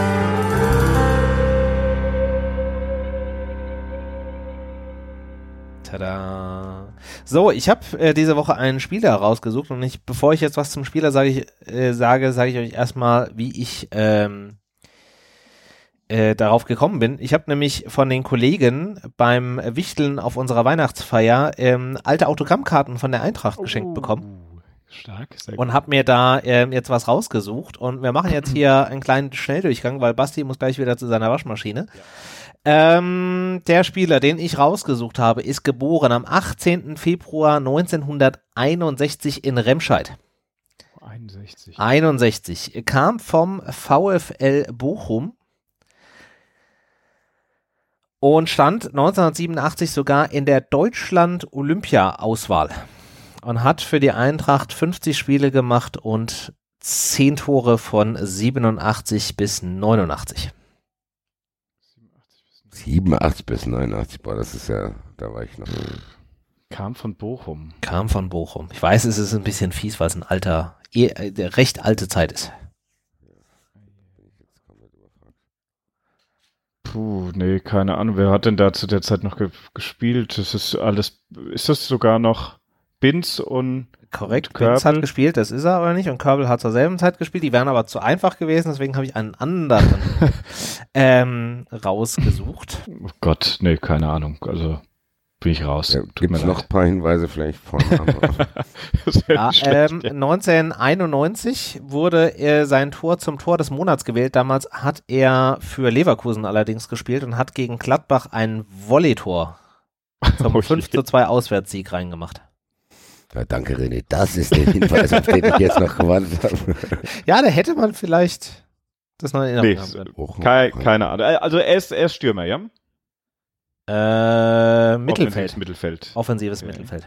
Tada. So, ich habe äh, diese Woche einen Spieler rausgesucht und ich, bevor ich jetzt was zum Spieler sage, ich, äh, sage, sage ich euch erstmal, wie ich ähm, äh, darauf gekommen bin. Ich habe nämlich von den Kollegen beim Wichteln auf unserer Weihnachtsfeier ähm, alte Autogrammkarten von der Eintracht geschenkt bekommen. Stark, sehr gut. Und habe mir da ähm, jetzt was rausgesucht und wir machen jetzt hier einen kleinen Schnelldurchgang, weil Basti muss gleich wieder zu seiner Waschmaschine. Ja. Ähm, der Spieler, den ich rausgesucht habe, ist geboren am achtzehnten Februar neunzehnhunderteinundsechzig in Remscheid. einundsechzig. einundsechzig. Kam vom VfL Bochum und stand neunzehnhundertsiebenundachtzig sogar in der Deutschland-Olympia-Auswahl und hat für die Eintracht fünfzig Spiele gemacht und zehn Tore von siebenundachtzig bis neunundachtzig. siebenundachtzig bis neunundachtzig, boah, das ist ja, da war ich noch. Kam von Bochum. Kam von Bochum. Ich weiß, es ist ein bisschen fies, weil es ein alter, eh, äh, recht alte Zeit ist. Puh, nee, keine Ahnung. Wer hat denn da zu der Zeit noch ge gespielt? Das ist alles, ist das sogar noch Binz und Korrekt, Körbel? Binz hat gespielt, das ist er aber nicht und Körbel hat zur selben Zeit gespielt, die wären aber zu einfach gewesen, deswegen habe ich einen anderen ähm, rausgesucht. Oh Gott, nee, keine Ahnung. Also bin ich raus. Ja, Tut Gibt mir es noch leid. ein paar Hinweise vielleicht vorne? Das wär Ja, nicht schlecht, ähm, ja. neunzehnhunderteinundneunzig wurde äh, sein Tor zum Tor des Monats gewählt. Damals hat er für Leverkusen allerdings gespielt und hat gegen Gladbach ein Volleytor zum Oh fünf zu zwei Auswärtssieg reingemacht. Ja, danke, René. Das ist der Hinweis, auf den ich jetzt noch gewartet habe. Ja, da hätte man vielleicht das noch in Erinnerung Nee, haben können. Kei, keine Ahnung. Also er ist, er ist Stürmer, ja? Äh, Mittelfeld. Offensives Mittelfeld. Offensives Okay. Mittelfeld.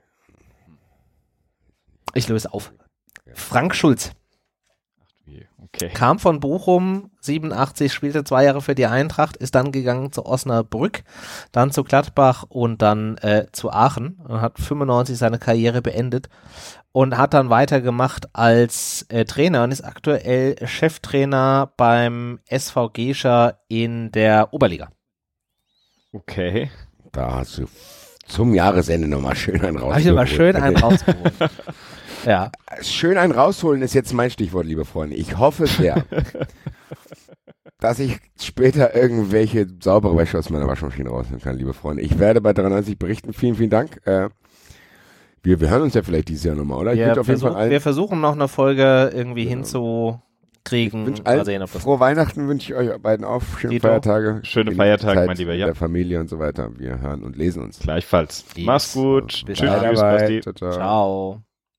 Ich löse auf. Frank Schulz. Okay. Okay. Kam von Bochum, siebenundachtzig, spielte zwei Jahre für die Eintracht, ist dann gegangen zu Osnabrück, dann zu Gladbach und dann äh, zu Aachen und hat fünfundneunzig seine Karriere beendet und hat dann weitergemacht als äh, Trainer und ist aktuell Cheftrainer beim S V Gescher in der Oberliga. Okay. Da hast du zum Jahresende nochmal schön einen rausgeholt. Habe ich immer schön einen rausgeholt. Ja. Schön einen rausholen ist jetzt mein Stichwort, liebe Freunde. Ich hoffe sehr, dass ich später irgendwelche saubere Wäsche aus meiner Waschmaschine rausnehmen kann, liebe Freunde. Ich werde bei dreiundneunzig berichten. Vielen, vielen Dank. Äh, wir, wir hören uns ja vielleicht dieses Jahr nochmal, oder? Ich Ja, auf jeden versuch, Fall allen, wir versuchen noch eine Folge irgendwie Genau. hinzukriegen. wünsch Mal allen sehen, ob das frohe Weihnachten wünsche ich euch beiden auf. Schöne Dito. Feiertage. Schöne Genießt Feiertage, die Zeit mein Lieber, ja. Der Familie und so weiter. Wir hören und lesen uns. Gleichfalls. Yes. Mach's gut. Bis Tschüss, dann. tschüss, Basti. Ciao, ciao. Ciao.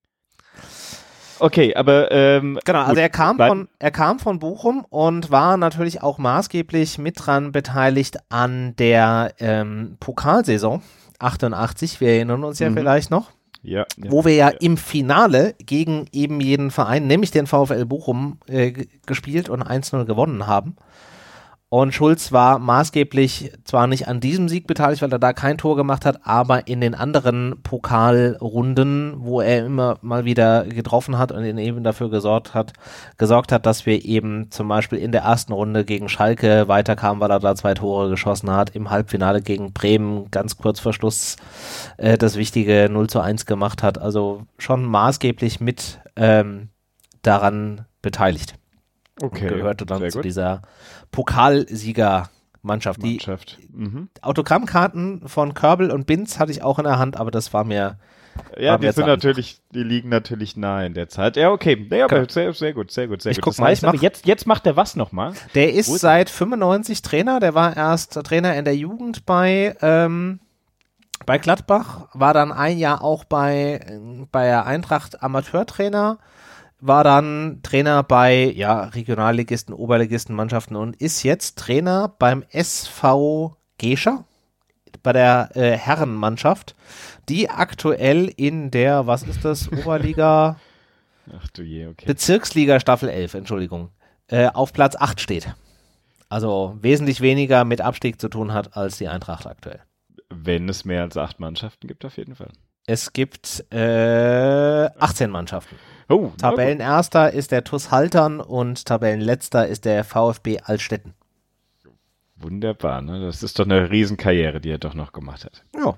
Okay, aber ähm, Genau, also gut, er kam bleib- von er kam von Bochum und war natürlich auch maßgeblich mit dran beteiligt an der ähm, Pokalsaison achtundachtzig. Wir erinnern uns ja Mhm. vielleicht noch, ja, ja. wo wir ja, im Finale gegen eben jeden Verein, nämlich den VfL Bochum, äh, g- gespielt und eins null gewonnen haben. Und Schulz war maßgeblich zwar nicht an diesem Sieg beteiligt, weil er da kein Tor gemacht hat, aber in den anderen Pokalrunden, wo er immer mal wieder getroffen hat und eben dafür gesorgt hat, gesorgt hat, dass wir eben zum Beispiel in der ersten Runde gegen Schalke weiterkamen, weil er da zwei Tore geschossen hat, im Halbfinale gegen Bremen ganz kurz vor Schluss äh, das wichtige null zu eins gemacht hat. Also schon maßgeblich mit ähm, daran beteiligt. okay. Gehörte dann sehr zu gut. dieser Pokalsiegermannschaft. Die Mannschaft. Mhm. Autogrammkarten von Körbel und Binz hatte ich auch in der Hand, aber das war mir Ja, war die mir sind zu natürlich, die liegen natürlich nahe in der Zeit. Ja, okay. Ja, aber Genau. sehr, sehr gut, sehr gut, sehr Ich gut. guck das mal, heißt ich mach- aber jetzt, jetzt macht er was nochmal? Der ist, Wo ist seit fünfundneunzig Trainer, der war erst Trainer in der Jugend bei, ähm, bei Gladbach, war dann ein Jahr auch bei, äh, bei der Eintracht Amateurtrainer, war dann Trainer bei ja, Regionalligisten, Oberligisten, Mannschaften und ist jetzt Trainer beim S V Gescher, bei der äh, Herrenmannschaft, die aktuell in der, was ist das, Oberliga, Ach du je, okay. Bezirksliga Staffel elf, Entschuldigung, äh, auf Platz acht steht. Also wesentlich weniger mit Abstieg zu tun hat als die Eintracht aktuell. Wenn es mehr als acht Mannschaften gibt, auf jeden Fall. Es gibt äh, achtzehn Mannschaften. Oh, Tabellenerster ist der T U S Haltern und Tabellenletzter ist der VfB Altstetten. wunderbar, ne? Das ist doch eine Riesenkarriere, die er doch noch gemacht hat. Ja.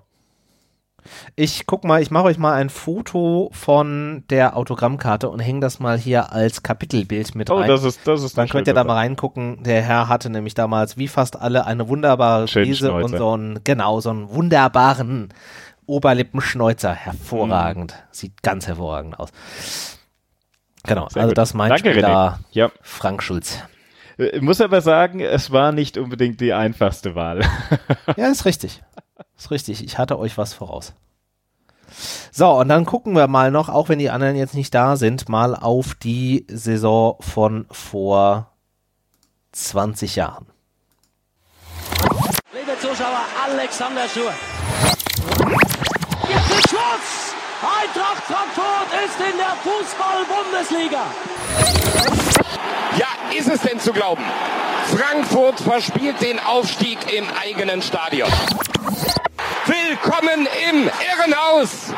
Ich guck mal, ich mache euch mal ein Foto von der Autogrammkarte und hänge das mal hier als Kapitelbild mit Oh, rein. das ist, das ist Dann eine könnt ihr schöne da mal reingucken. Der Herr hatte nämlich damals, wie fast alle, eine wunderbare Schönen Frise und Schnäuzer. so einen, genau, so einen wunderbaren Oberlippenschnäuzer. Hervorragend. Sieht ganz hervorragend aus. Genau, Sehr also gut. das meint Danke, Spieler René. Ja. Frank Schulz. Ich muss aber sagen, es war nicht unbedingt die einfachste Wahl. Ja, ist richtig. Ist richtig. Ich hatte euch was voraus. So, und dann gucken wir mal noch, auch wenn die anderen jetzt nicht da sind, mal auf die Saison von vor zwanzig Jahren. Liebe Zuschauer, Alexander Schur. Jetzt ist Schluss! Eintracht Frankfurt ist in der Fußball-Bundesliga. Ja, ist es denn zu glauben? Frankfurt verspielt den Aufstieg im eigenen Stadion. Willkommen im Irrenhaus!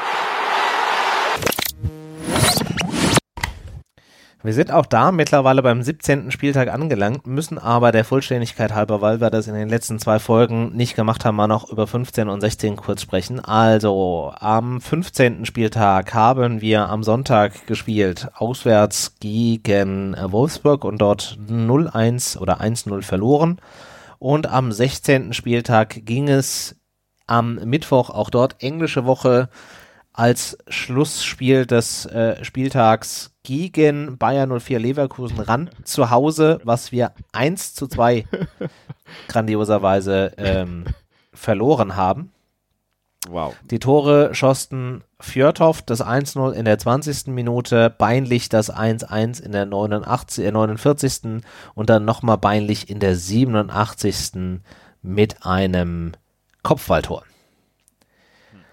Wir sind auch da mittlerweile beim siebzehnten Spieltag angelangt, müssen aber der Vollständigkeit halber, weil wir das in den letzten zwei Folgen nicht gemacht haben, mal noch über fünfzehn und sechzehn kurz sprechen. Also am fünfzehnten Spieltag haben wir am Sonntag gespielt, auswärts gegen Wolfsburg und dort null eins oder eins null verloren. Und am sechzehnten Spieltag ging es am Mittwoch, auch dort englische Woche, als Schlussspiel des äh, Spieltags gegen Bayer null vier Leverkusen ran, zu Hause, was wir eins zu zwei grandioserweise ähm, verloren haben. Wow. Die Tore schossen Fjørtoft das eins null in der zwanzigsten Minute, Beinlich das eins eins in der neunundvierzigsten und dann nochmal Beinlich in der siebenundachtzigsten mit einem Kopfballtor.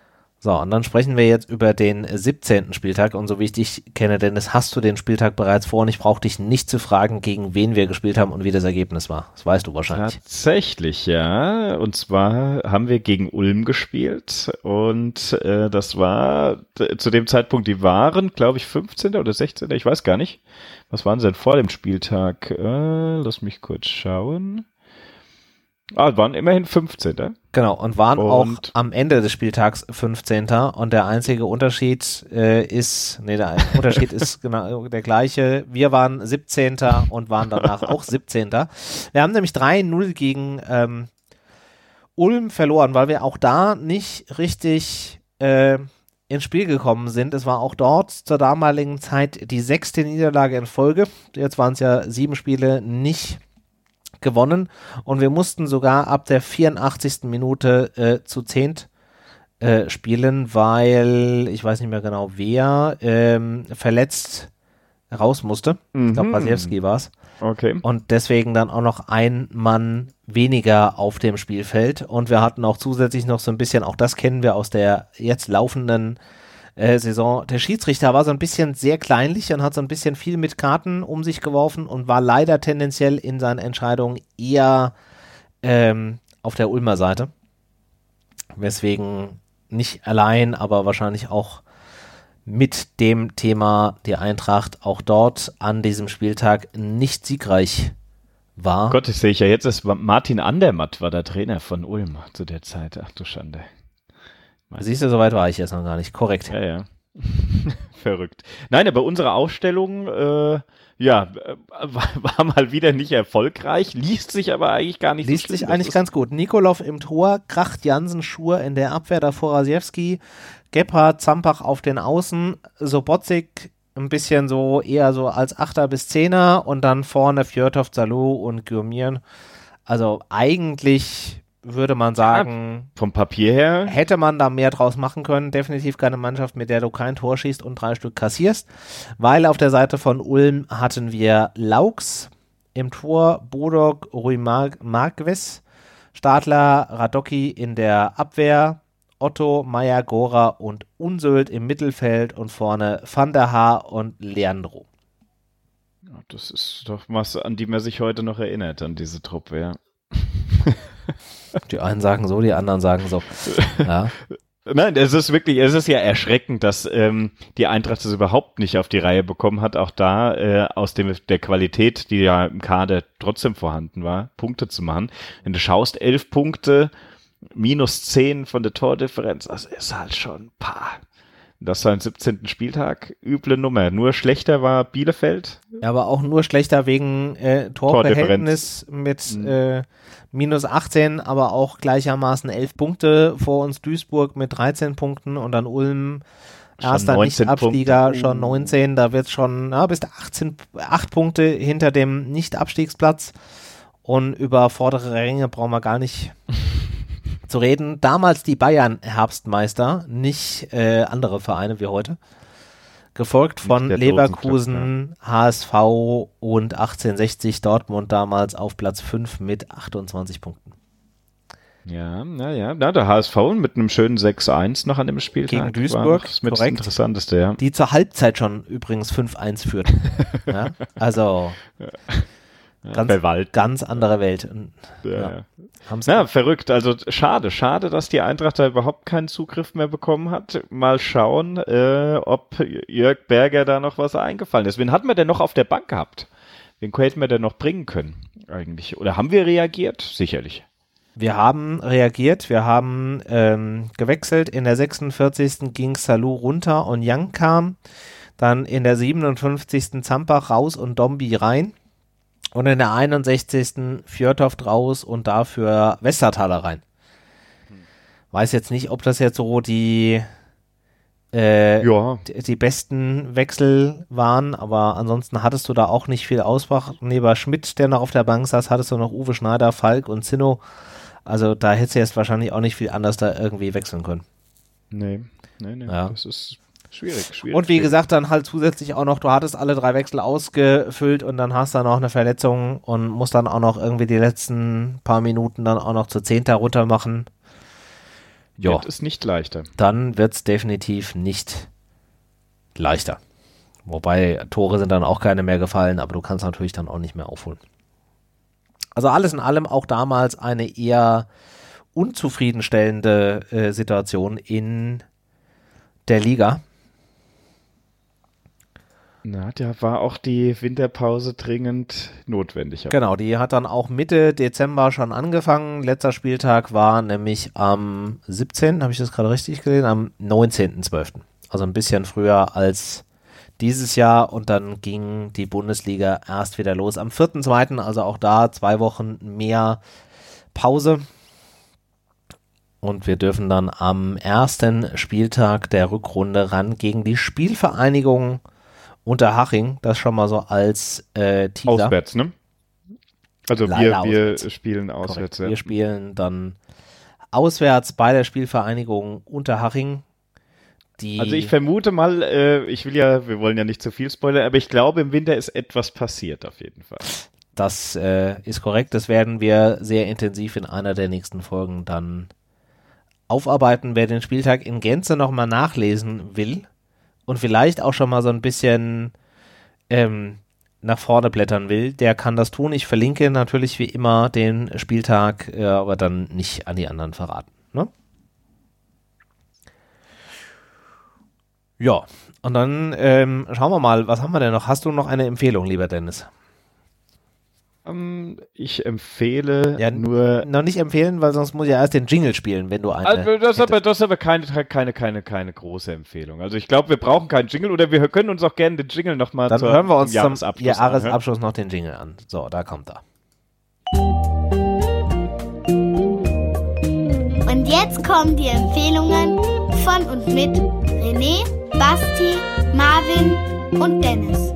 So, und dann sprechen wir jetzt über den siebzehnten Spieltag und so wie ich dich kenne, Dennis, hast du den Spieltag bereits vor und ich brauche dich nicht zu fragen, gegen wen wir gespielt haben und wie das Ergebnis war. Das weißt du wahrscheinlich. Tatsächlich, ja. Und zwar haben wir gegen Ulm gespielt und äh, das war d- zu dem Zeitpunkt, die waren, glaube ich, fünfzehnter oder sechzehnter, ich weiß gar nicht. Was waren sie denn vor dem Spieltag? Äh, lass mich kurz schauen. Ah, waren immerhin fünfzehnter. Genau, und waren Und- auch am Ende des Spieltags fünfzehnter und der einzige Unterschied äh, ist, nee, der Unterschied ist genau der gleiche. Wir waren siebzehnter und waren danach auch siebzehnter. Wir haben nämlich drei null gegen ähm, Ulm verloren, weil wir auch da nicht richtig äh, ins Spiel gekommen sind. Es war auch dort zur damaligen Zeit die sechste Niederlage in Folge. Jetzt waren es ja sieben Spiele nicht gewonnen und wir mussten sogar ab der vierundachtzigsten Minute äh, zu zehnt äh, spielen, weil ich weiß nicht mehr genau wer ähm, verletzt raus musste. Mhm. Ich glaube, Pasiewski war es. Okay. Und deswegen dann auch noch ein Mann weniger auf dem Spielfeld und wir hatten auch zusätzlich noch so ein bisschen, auch das kennen wir aus der jetzt laufenden Äh, Saison. Der Schiedsrichter war so ein bisschen sehr kleinlich und hat so ein bisschen viel mit Karten um sich geworfen und war leider tendenziell in seinen Entscheidungen eher ähm, auf der Ulmer Seite. Weswegen nicht allein, aber wahrscheinlich auch mit dem Thema die Eintracht auch dort an diesem Spieltag nicht siegreich war. Gott, das sehe ich ja jetzt, ist Martin Andermatt war der Trainer von Ulm zu der Zeit. Ach du Schande. Siehst du, soweit war ich jetzt noch gar nicht. Korrekt. Ja, ja. Verrückt. Nein, aber unsere Ausstellung, äh, ja, war, war mal wieder nicht erfolgreich, liest sich aber eigentlich gar nicht Liest so schlimm. sich eigentlich ganz gut. Nikolov im Tor, Kracht, Jansen, Schur in der Abwehr, davor Rasiewski, Gebhardt, Zampach auf den Außen, Sobotzik ein bisschen so eher so als Achter bis Zehner und dann vorne Fjörtov, Salou und Gürmieren. Also eigentlich würde man sagen, ja, vom Papier her hätte man da mehr draus machen können. Definitiv keine Mannschaft, mit der du kein Tor schießt und drei Stück kassierst, weil auf der Seite von Ulm hatten wir Laux im Tor, Bodok, Rui Mar- Marquez, Stadler, Radocki in der Abwehr, Otto, Meyer, Gora und Unsöld im Mittelfeld und vorne Van der Haar und Leandro. Ja, das ist doch was, an die man sich heute noch erinnert, an diese Truppe, ja. Die einen sagen so, die anderen sagen so. Ja. Nein, es ist wirklich, es ist ja erschreckend, dass ähm, die Eintracht das überhaupt nicht auf die Reihe bekommen hat, auch da äh, aus dem, der Qualität, die ja im Kader trotzdem vorhanden war, Punkte zu machen. Wenn du schaust, elf Punkte, minus zehn von der Tordifferenz, das ist halt schon ein paar. Das war ein siebzehnten Spieltag, üble Nummer. Nur schlechter war Bielefeld. Ja, aber auch nur schlechter wegen äh, Torverhältnis mit Mhm. äh, minus achtzehn, aber auch gleichermaßen elf Punkte. Vor uns Duisburg mit dreizehn Punkten und dann Ulm, Schon erster neunzehn Nicht-Abstieger, Punkte. schon neunzehn. Da wird schon, ja, bis achtzehn, acht Punkte hinter dem Nicht-Abstiegsplatz. Und über vordere Ränge brauchen wir gar nicht zu reden. Damals die Bayern Herbstmeister, nicht äh, andere Vereine wie heute. Gefolgt von der Leverkusen, H S V und achtzehnhundertsechzig Dortmund damals auf Platz fünf mit achtundzwanzig Punkten. Ja, naja, na, der H S V mit einem schönen sechs eins noch an dem Spieltag. Gegen war Duisburg, noch das mit das korrekt. Interessanteste, ja. Die zur Halbzeit schon übrigens fünf eins führten. Ja, also ganz, bei Wald. ganz andere Welt. Ja, Ja. ja. Haben's Ja, verrückt. Also schade, schade, dass die Eintracht da überhaupt keinen Zugriff mehr bekommen hat. Mal schauen, äh, ob Jörg Berger da noch was eingefallen ist. Wen hatten wir denn noch auf der Bank gehabt? Wen hätten wir denn noch bringen können eigentlich? Oder haben wir reagiert? Sicherlich. Wir haben reagiert, wir haben ähm, gewechselt. In der sechsundvierzigsten ging Salou runter und Young kam. Dann in der siebenundfünfzigsten Zampach raus und Dombi rein. Und in der einundsechzigsten Fjörtov raus und dafür Westerthaler rein. Weiß jetzt nicht, ob das jetzt so die, äh, Ja. die, die besten Wechsel waren, aber ansonsten hattest du da auch nicht viel Auswahl. Neben Schmidt, der noch auf der Bank saß, hattest du noch Uwe Schneider, Falk und Zinno. Also da hättest du jetzt wahrscheinlich auch nicht viel anders da irgendwie wechseln können. Nee, nee, nee. Ja. Das ist schwierig, schwierig. Und wie schwierig. gesagt, dann halt zusätzlich auch noch, du hattest alle drei Wechsel ausgefüllt und dann hast du dann auch eine Verletzung und musst dann auch noch irgendwie die letzten paar Minuten dann auch noch zu zehnter runter machen. ja, wird es nicht leichter. Dann wird es definitiv nicht leichter. Wobei Tore sind dann auch keine mehr gefallen, aber du kannst natürlich dann auch nicht mehr aufholen. Also alles in allem auch damals eine eher unzufriedenstellende äh, Situation in der Liga. Na, da war auch die Winterpause dringend notwendig. Genau, die hat dann auch Mitte Dezember schon angefangen. Letzter Spieltag war nämlich am siebzehnten habe ich das gerade richtig gelesen, am neunzehnten zwölften Also ein bisschen früher als dieses Jahr und dann ging die Bundesliga erst wieder los. Am vierten zweiten also auch da zwei Wochen mehr Pause. Und wir dürfen dann am ersten Spieltag der Rückrunde ran gegen die Spielvereinigung Unterhaching, das schon mal so als äh, Teaser. Auswärts, ne? Also wir, wir auswärts. spielen auswärts. Ja. Wir spielen dann auswärts bei der Spielvereinigung Unterhaching. Die also ich vermute mal, äh, ich will ja, wir wollen ja nicht zu viel spoilern, aber ich glaube, im Winter ist etwas passiert auf jeden Fall. Das äh, ist korrekt, das werden wir sehr intensiv in einer der nächsten Folgen dann aufarbeiten. Wer den Spieltag in Gänze nochmal nachlesen will, und vielleicht auch schon mal so ein bisschen ähm, nach vorne blättern will, der kann das tun. Ich verlinke natürlich wie immer den Spieltag, äh, aber dann nicht an die anderen verraten. Ne? Ja, und dann ähm, schauen wir mal, was haben wir denn noch? Hast du noch eine Empfehlung, lieber Dennis? Um, ich empfehle ja, nur... Noch nicht empfehlen, weil sonst muss ich ja erst den Jingle spielen, wenn du eine also das, ist aber, das ist aber keine, keine, keine, keine große Empfehlung. Also ich glaube, wir brauchen keinen Jingle oder wir können uns auch gerne den Jingle nochmal Dann zur, hören wir uns zum Jahresabschluss, Jahresabschluss noch den Jingle an. So, da kommt er. Und jetzt kommen die Empfehlungen von und mit René, Basti, Marvin und Dennis.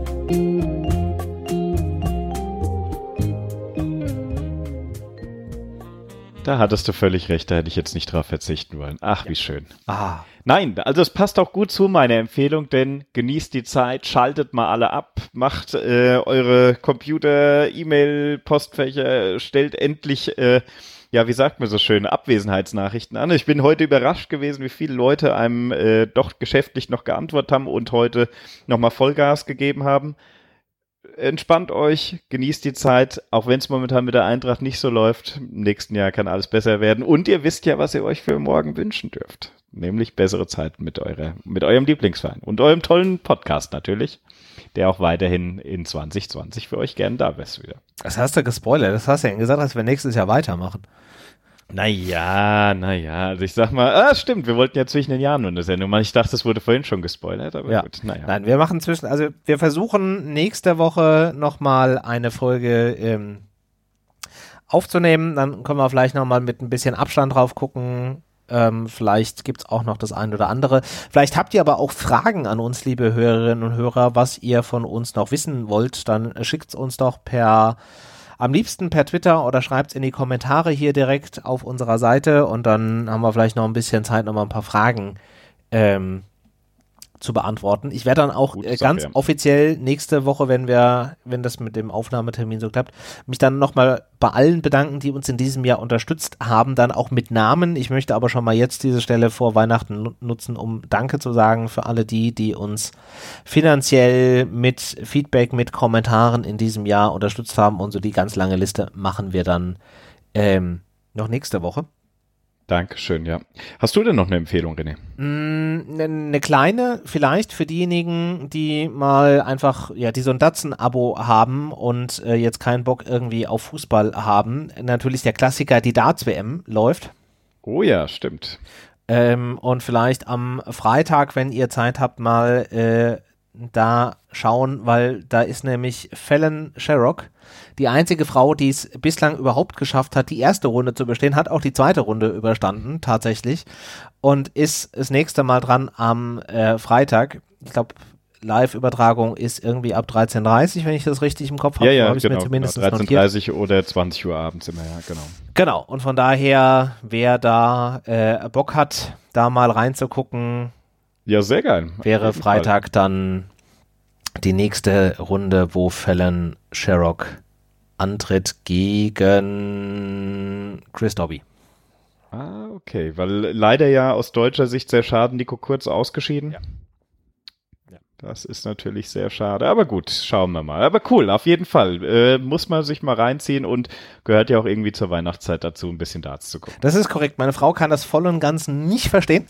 Da hattest du völlig recht, da hätte ich jetzt nicht drauf verzichten wollen. Ach, wie schön. Ah. Nein, also es passt auch gut zu meiner Empfehlung, denn genießt die Zeit, schaltet mal alle ab, macht äh, eure Computer, E-Mail, Postfächer, stellt endlich, äh, ja, wie sagt man so schön, Abwesenheitsnachrichten an. Ich bin heute überrascht gewesen, wie viele Leute einem äh, doch geschäftlich noch geantwortet haben und heute nochmal Vollgas gegeben haben. Entspannt euch, genießt die Zeit, auch wenn es momentan mit der Eintracht nicht so läuft. Im nächsten Jahr kann alles besser werden. Und ihr wisst ja, was ihr euch für morgen wünschen dürft. Nämlich bessere Zeit mit, eurer, mit eurem Lieblingsverein und eurem tollen Podcast natürlich, der auch weiterhin in zwanzig zwanzig für euch gern da ist wieder. Das hast du gespoilert. Das hast du ja gesagt, dass wir nächstes Jahr weitermachen. Naja, naja, also ich sag mal, ah, stimmt, wir wollten ja zwischen den Jahren nur eine Sendung machen. Ich dachte, das wurde vorhin schon gespoilert, aber ja. gut, naja. Nein, wir machen zwischen, also wir versuchen nächste Woche nochmal eine Folge ähm, aufzunehmen. Dann können wir vielleicht nochmal mit ein bisschen Abstand drauf gucken. Ähm, vielleicht gibt's auch noch das ein oder andere. Vielleicht habt ihr aber auch Fragen an uns, liebe Hörerinnen und Hörer, was ihr von uns noch wissen wollt. Dann schickt's uns doch per Am liebsten per Twitter oder schreibt's in die Kommentare hier direkt auf unserer Seite und dann haben wir vielleicht noch ein bisschen Zeit, noch mal ein paar Fragen ähm, zu beantworten. Ich werde dann auch äh, ganz Sache, ja. offiziell nächste Woche, wenn wir, wenn das mit dem Aufnahmetermin so klappt, mich dann nochmal bei allen bedanken, die uns in diesem Jahr unterstützt haben, dann auch mit Namen. Ich möchte aber schon mal jetzt diese Stelle vor Weihnachten nutzen, um Danke zu sagen für alle die, die uns finanziell mit Feedback, mit Kommentaren in diesem Jahr unterstützt haben und so die ganz lange Liste machen wir dann ähm, noch nächste Woche. Dankeschön, ja. Hast du denn noch eine Empfehlung, René? Eine ne kleine, vielleicht für diejenigen, die mal einfach, ja, die so ein Datsun-Abo haben und äh, jetzt keinen Bock irgendwie auf Fußball haben. Natürlich der Klassiker, die Darts-W M läuft. Oh ja, stimmt. Ähm, und vielleicht am Freitag, wenn ihr Zeit habt, mal äh, da schauen, weil da ist nämlich Fallon Sherrock, die einzige Frau, die es bislang überhaupt geschafft hat, die erste Runde zu überstehen, hat auch die zweite Runde überstanden, tatsächlich, und ist das nächste Mal dran am äh, Freitag. Ich glaube, Live-Übertragung ist irgendwie ab dreizehn Uhr dreißig, wenn ich das richtig im Kopf habe. Ja, ja, hab genau, mir zumindest genau. dreizehn Uhr dreißig oder zwanzig Uhr abends immer, ja, genau. Genau, und von daher, wer da äh, Bock hat, da mal reinzugucken, ja, sehr geil. Wäre Freitag Fall. Dann die nächste Runde, wo Fallon Sherrock antritt gegen Chris Dobby. Ah, okay, weil leider ja aus deutscher Sicht sehr schade, Nico Kurz ausgeschieden. Ja. Ja. Das ist natürlich sehr schade, aber gut, schauen wir mal. Aber cool, auf jeden Fall. Äh, muss man sich mal reinziehen und gehört ja auch irgendwie zur Weihnachtszeit dazu, ein bisschen Darts zu gucken. Das ist korrekt. Meine Frau kann das voll und ganz nicht verstehen.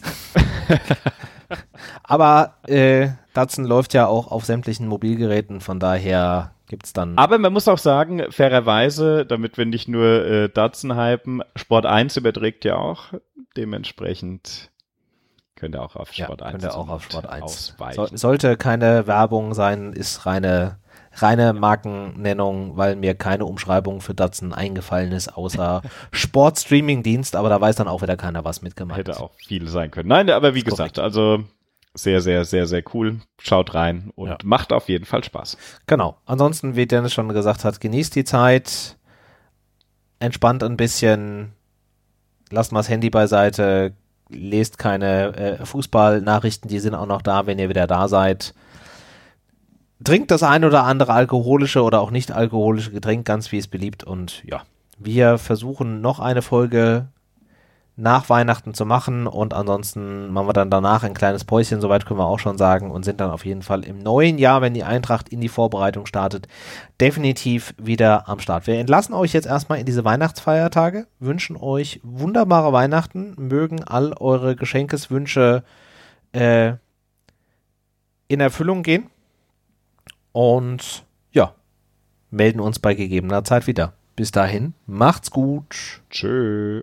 Aber äh, Datsun läuft ja auch auf sämtlichen Mobilgeräten, von daher gibt's dann. Aber man muss auch sagen, fairerweise, damit wir nicht nur äh, Datsun hypen, Sport eins überträgt ja auch. Dementsprechend könnt ihr auch auf Sport ja, eins könnt ihr auch auf Sport eins ausweichen. So, sollte keine Werbung sein, ist reine, reine Markennennung, weil mir keine Umschreibung für Datsun eingefallen ist, außer Sportstreaming-Dienst, aber da weiß dann auch wieder keiner, was mitgemacht. Hätte auch viel sein können. Nein, aber wie ist gesagt, korrekt. also sehr, sehr, sehr, sehr cool. Schaut rein und Ja. macht auf jeden Fall Spaß. Genau. Ansonsten, wie Dennis schon gesagt hat, genießt die Zeit, entspannt ein bisschen, lasst mal das Handy beiseite, lest keine äh, Fußballnachrichten, die sind auch noch da, wenn ihr wieder da seid. Trinkt das ein oder andere alkoholische oder auch nicht alkoholische Getränk, ganz wie es beliebt. Und ja, wir versuchen noch eine Folge nach Weihnachten zu machen und ansonsten machen wir dann danach ein kleines Päuschen, soweit können wir auch schon sagen, und sind dann auf jeden Fall im neuen Jahr, wenn die Eintracht in die Vorbereitung startet, definitiv wieder am Start. Wir entlassen euch jetzt erstmal in diese Weihnachtsfeiertage, wünschen euch wunderbare Weihnachten, mögen all eure Geschenkeswünsche äh, in Erfüllung gehen und ja, melden uns bei gegebener Zeit wieder. Bis dahin, macht's gut. Tschö.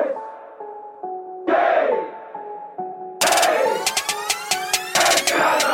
Ja!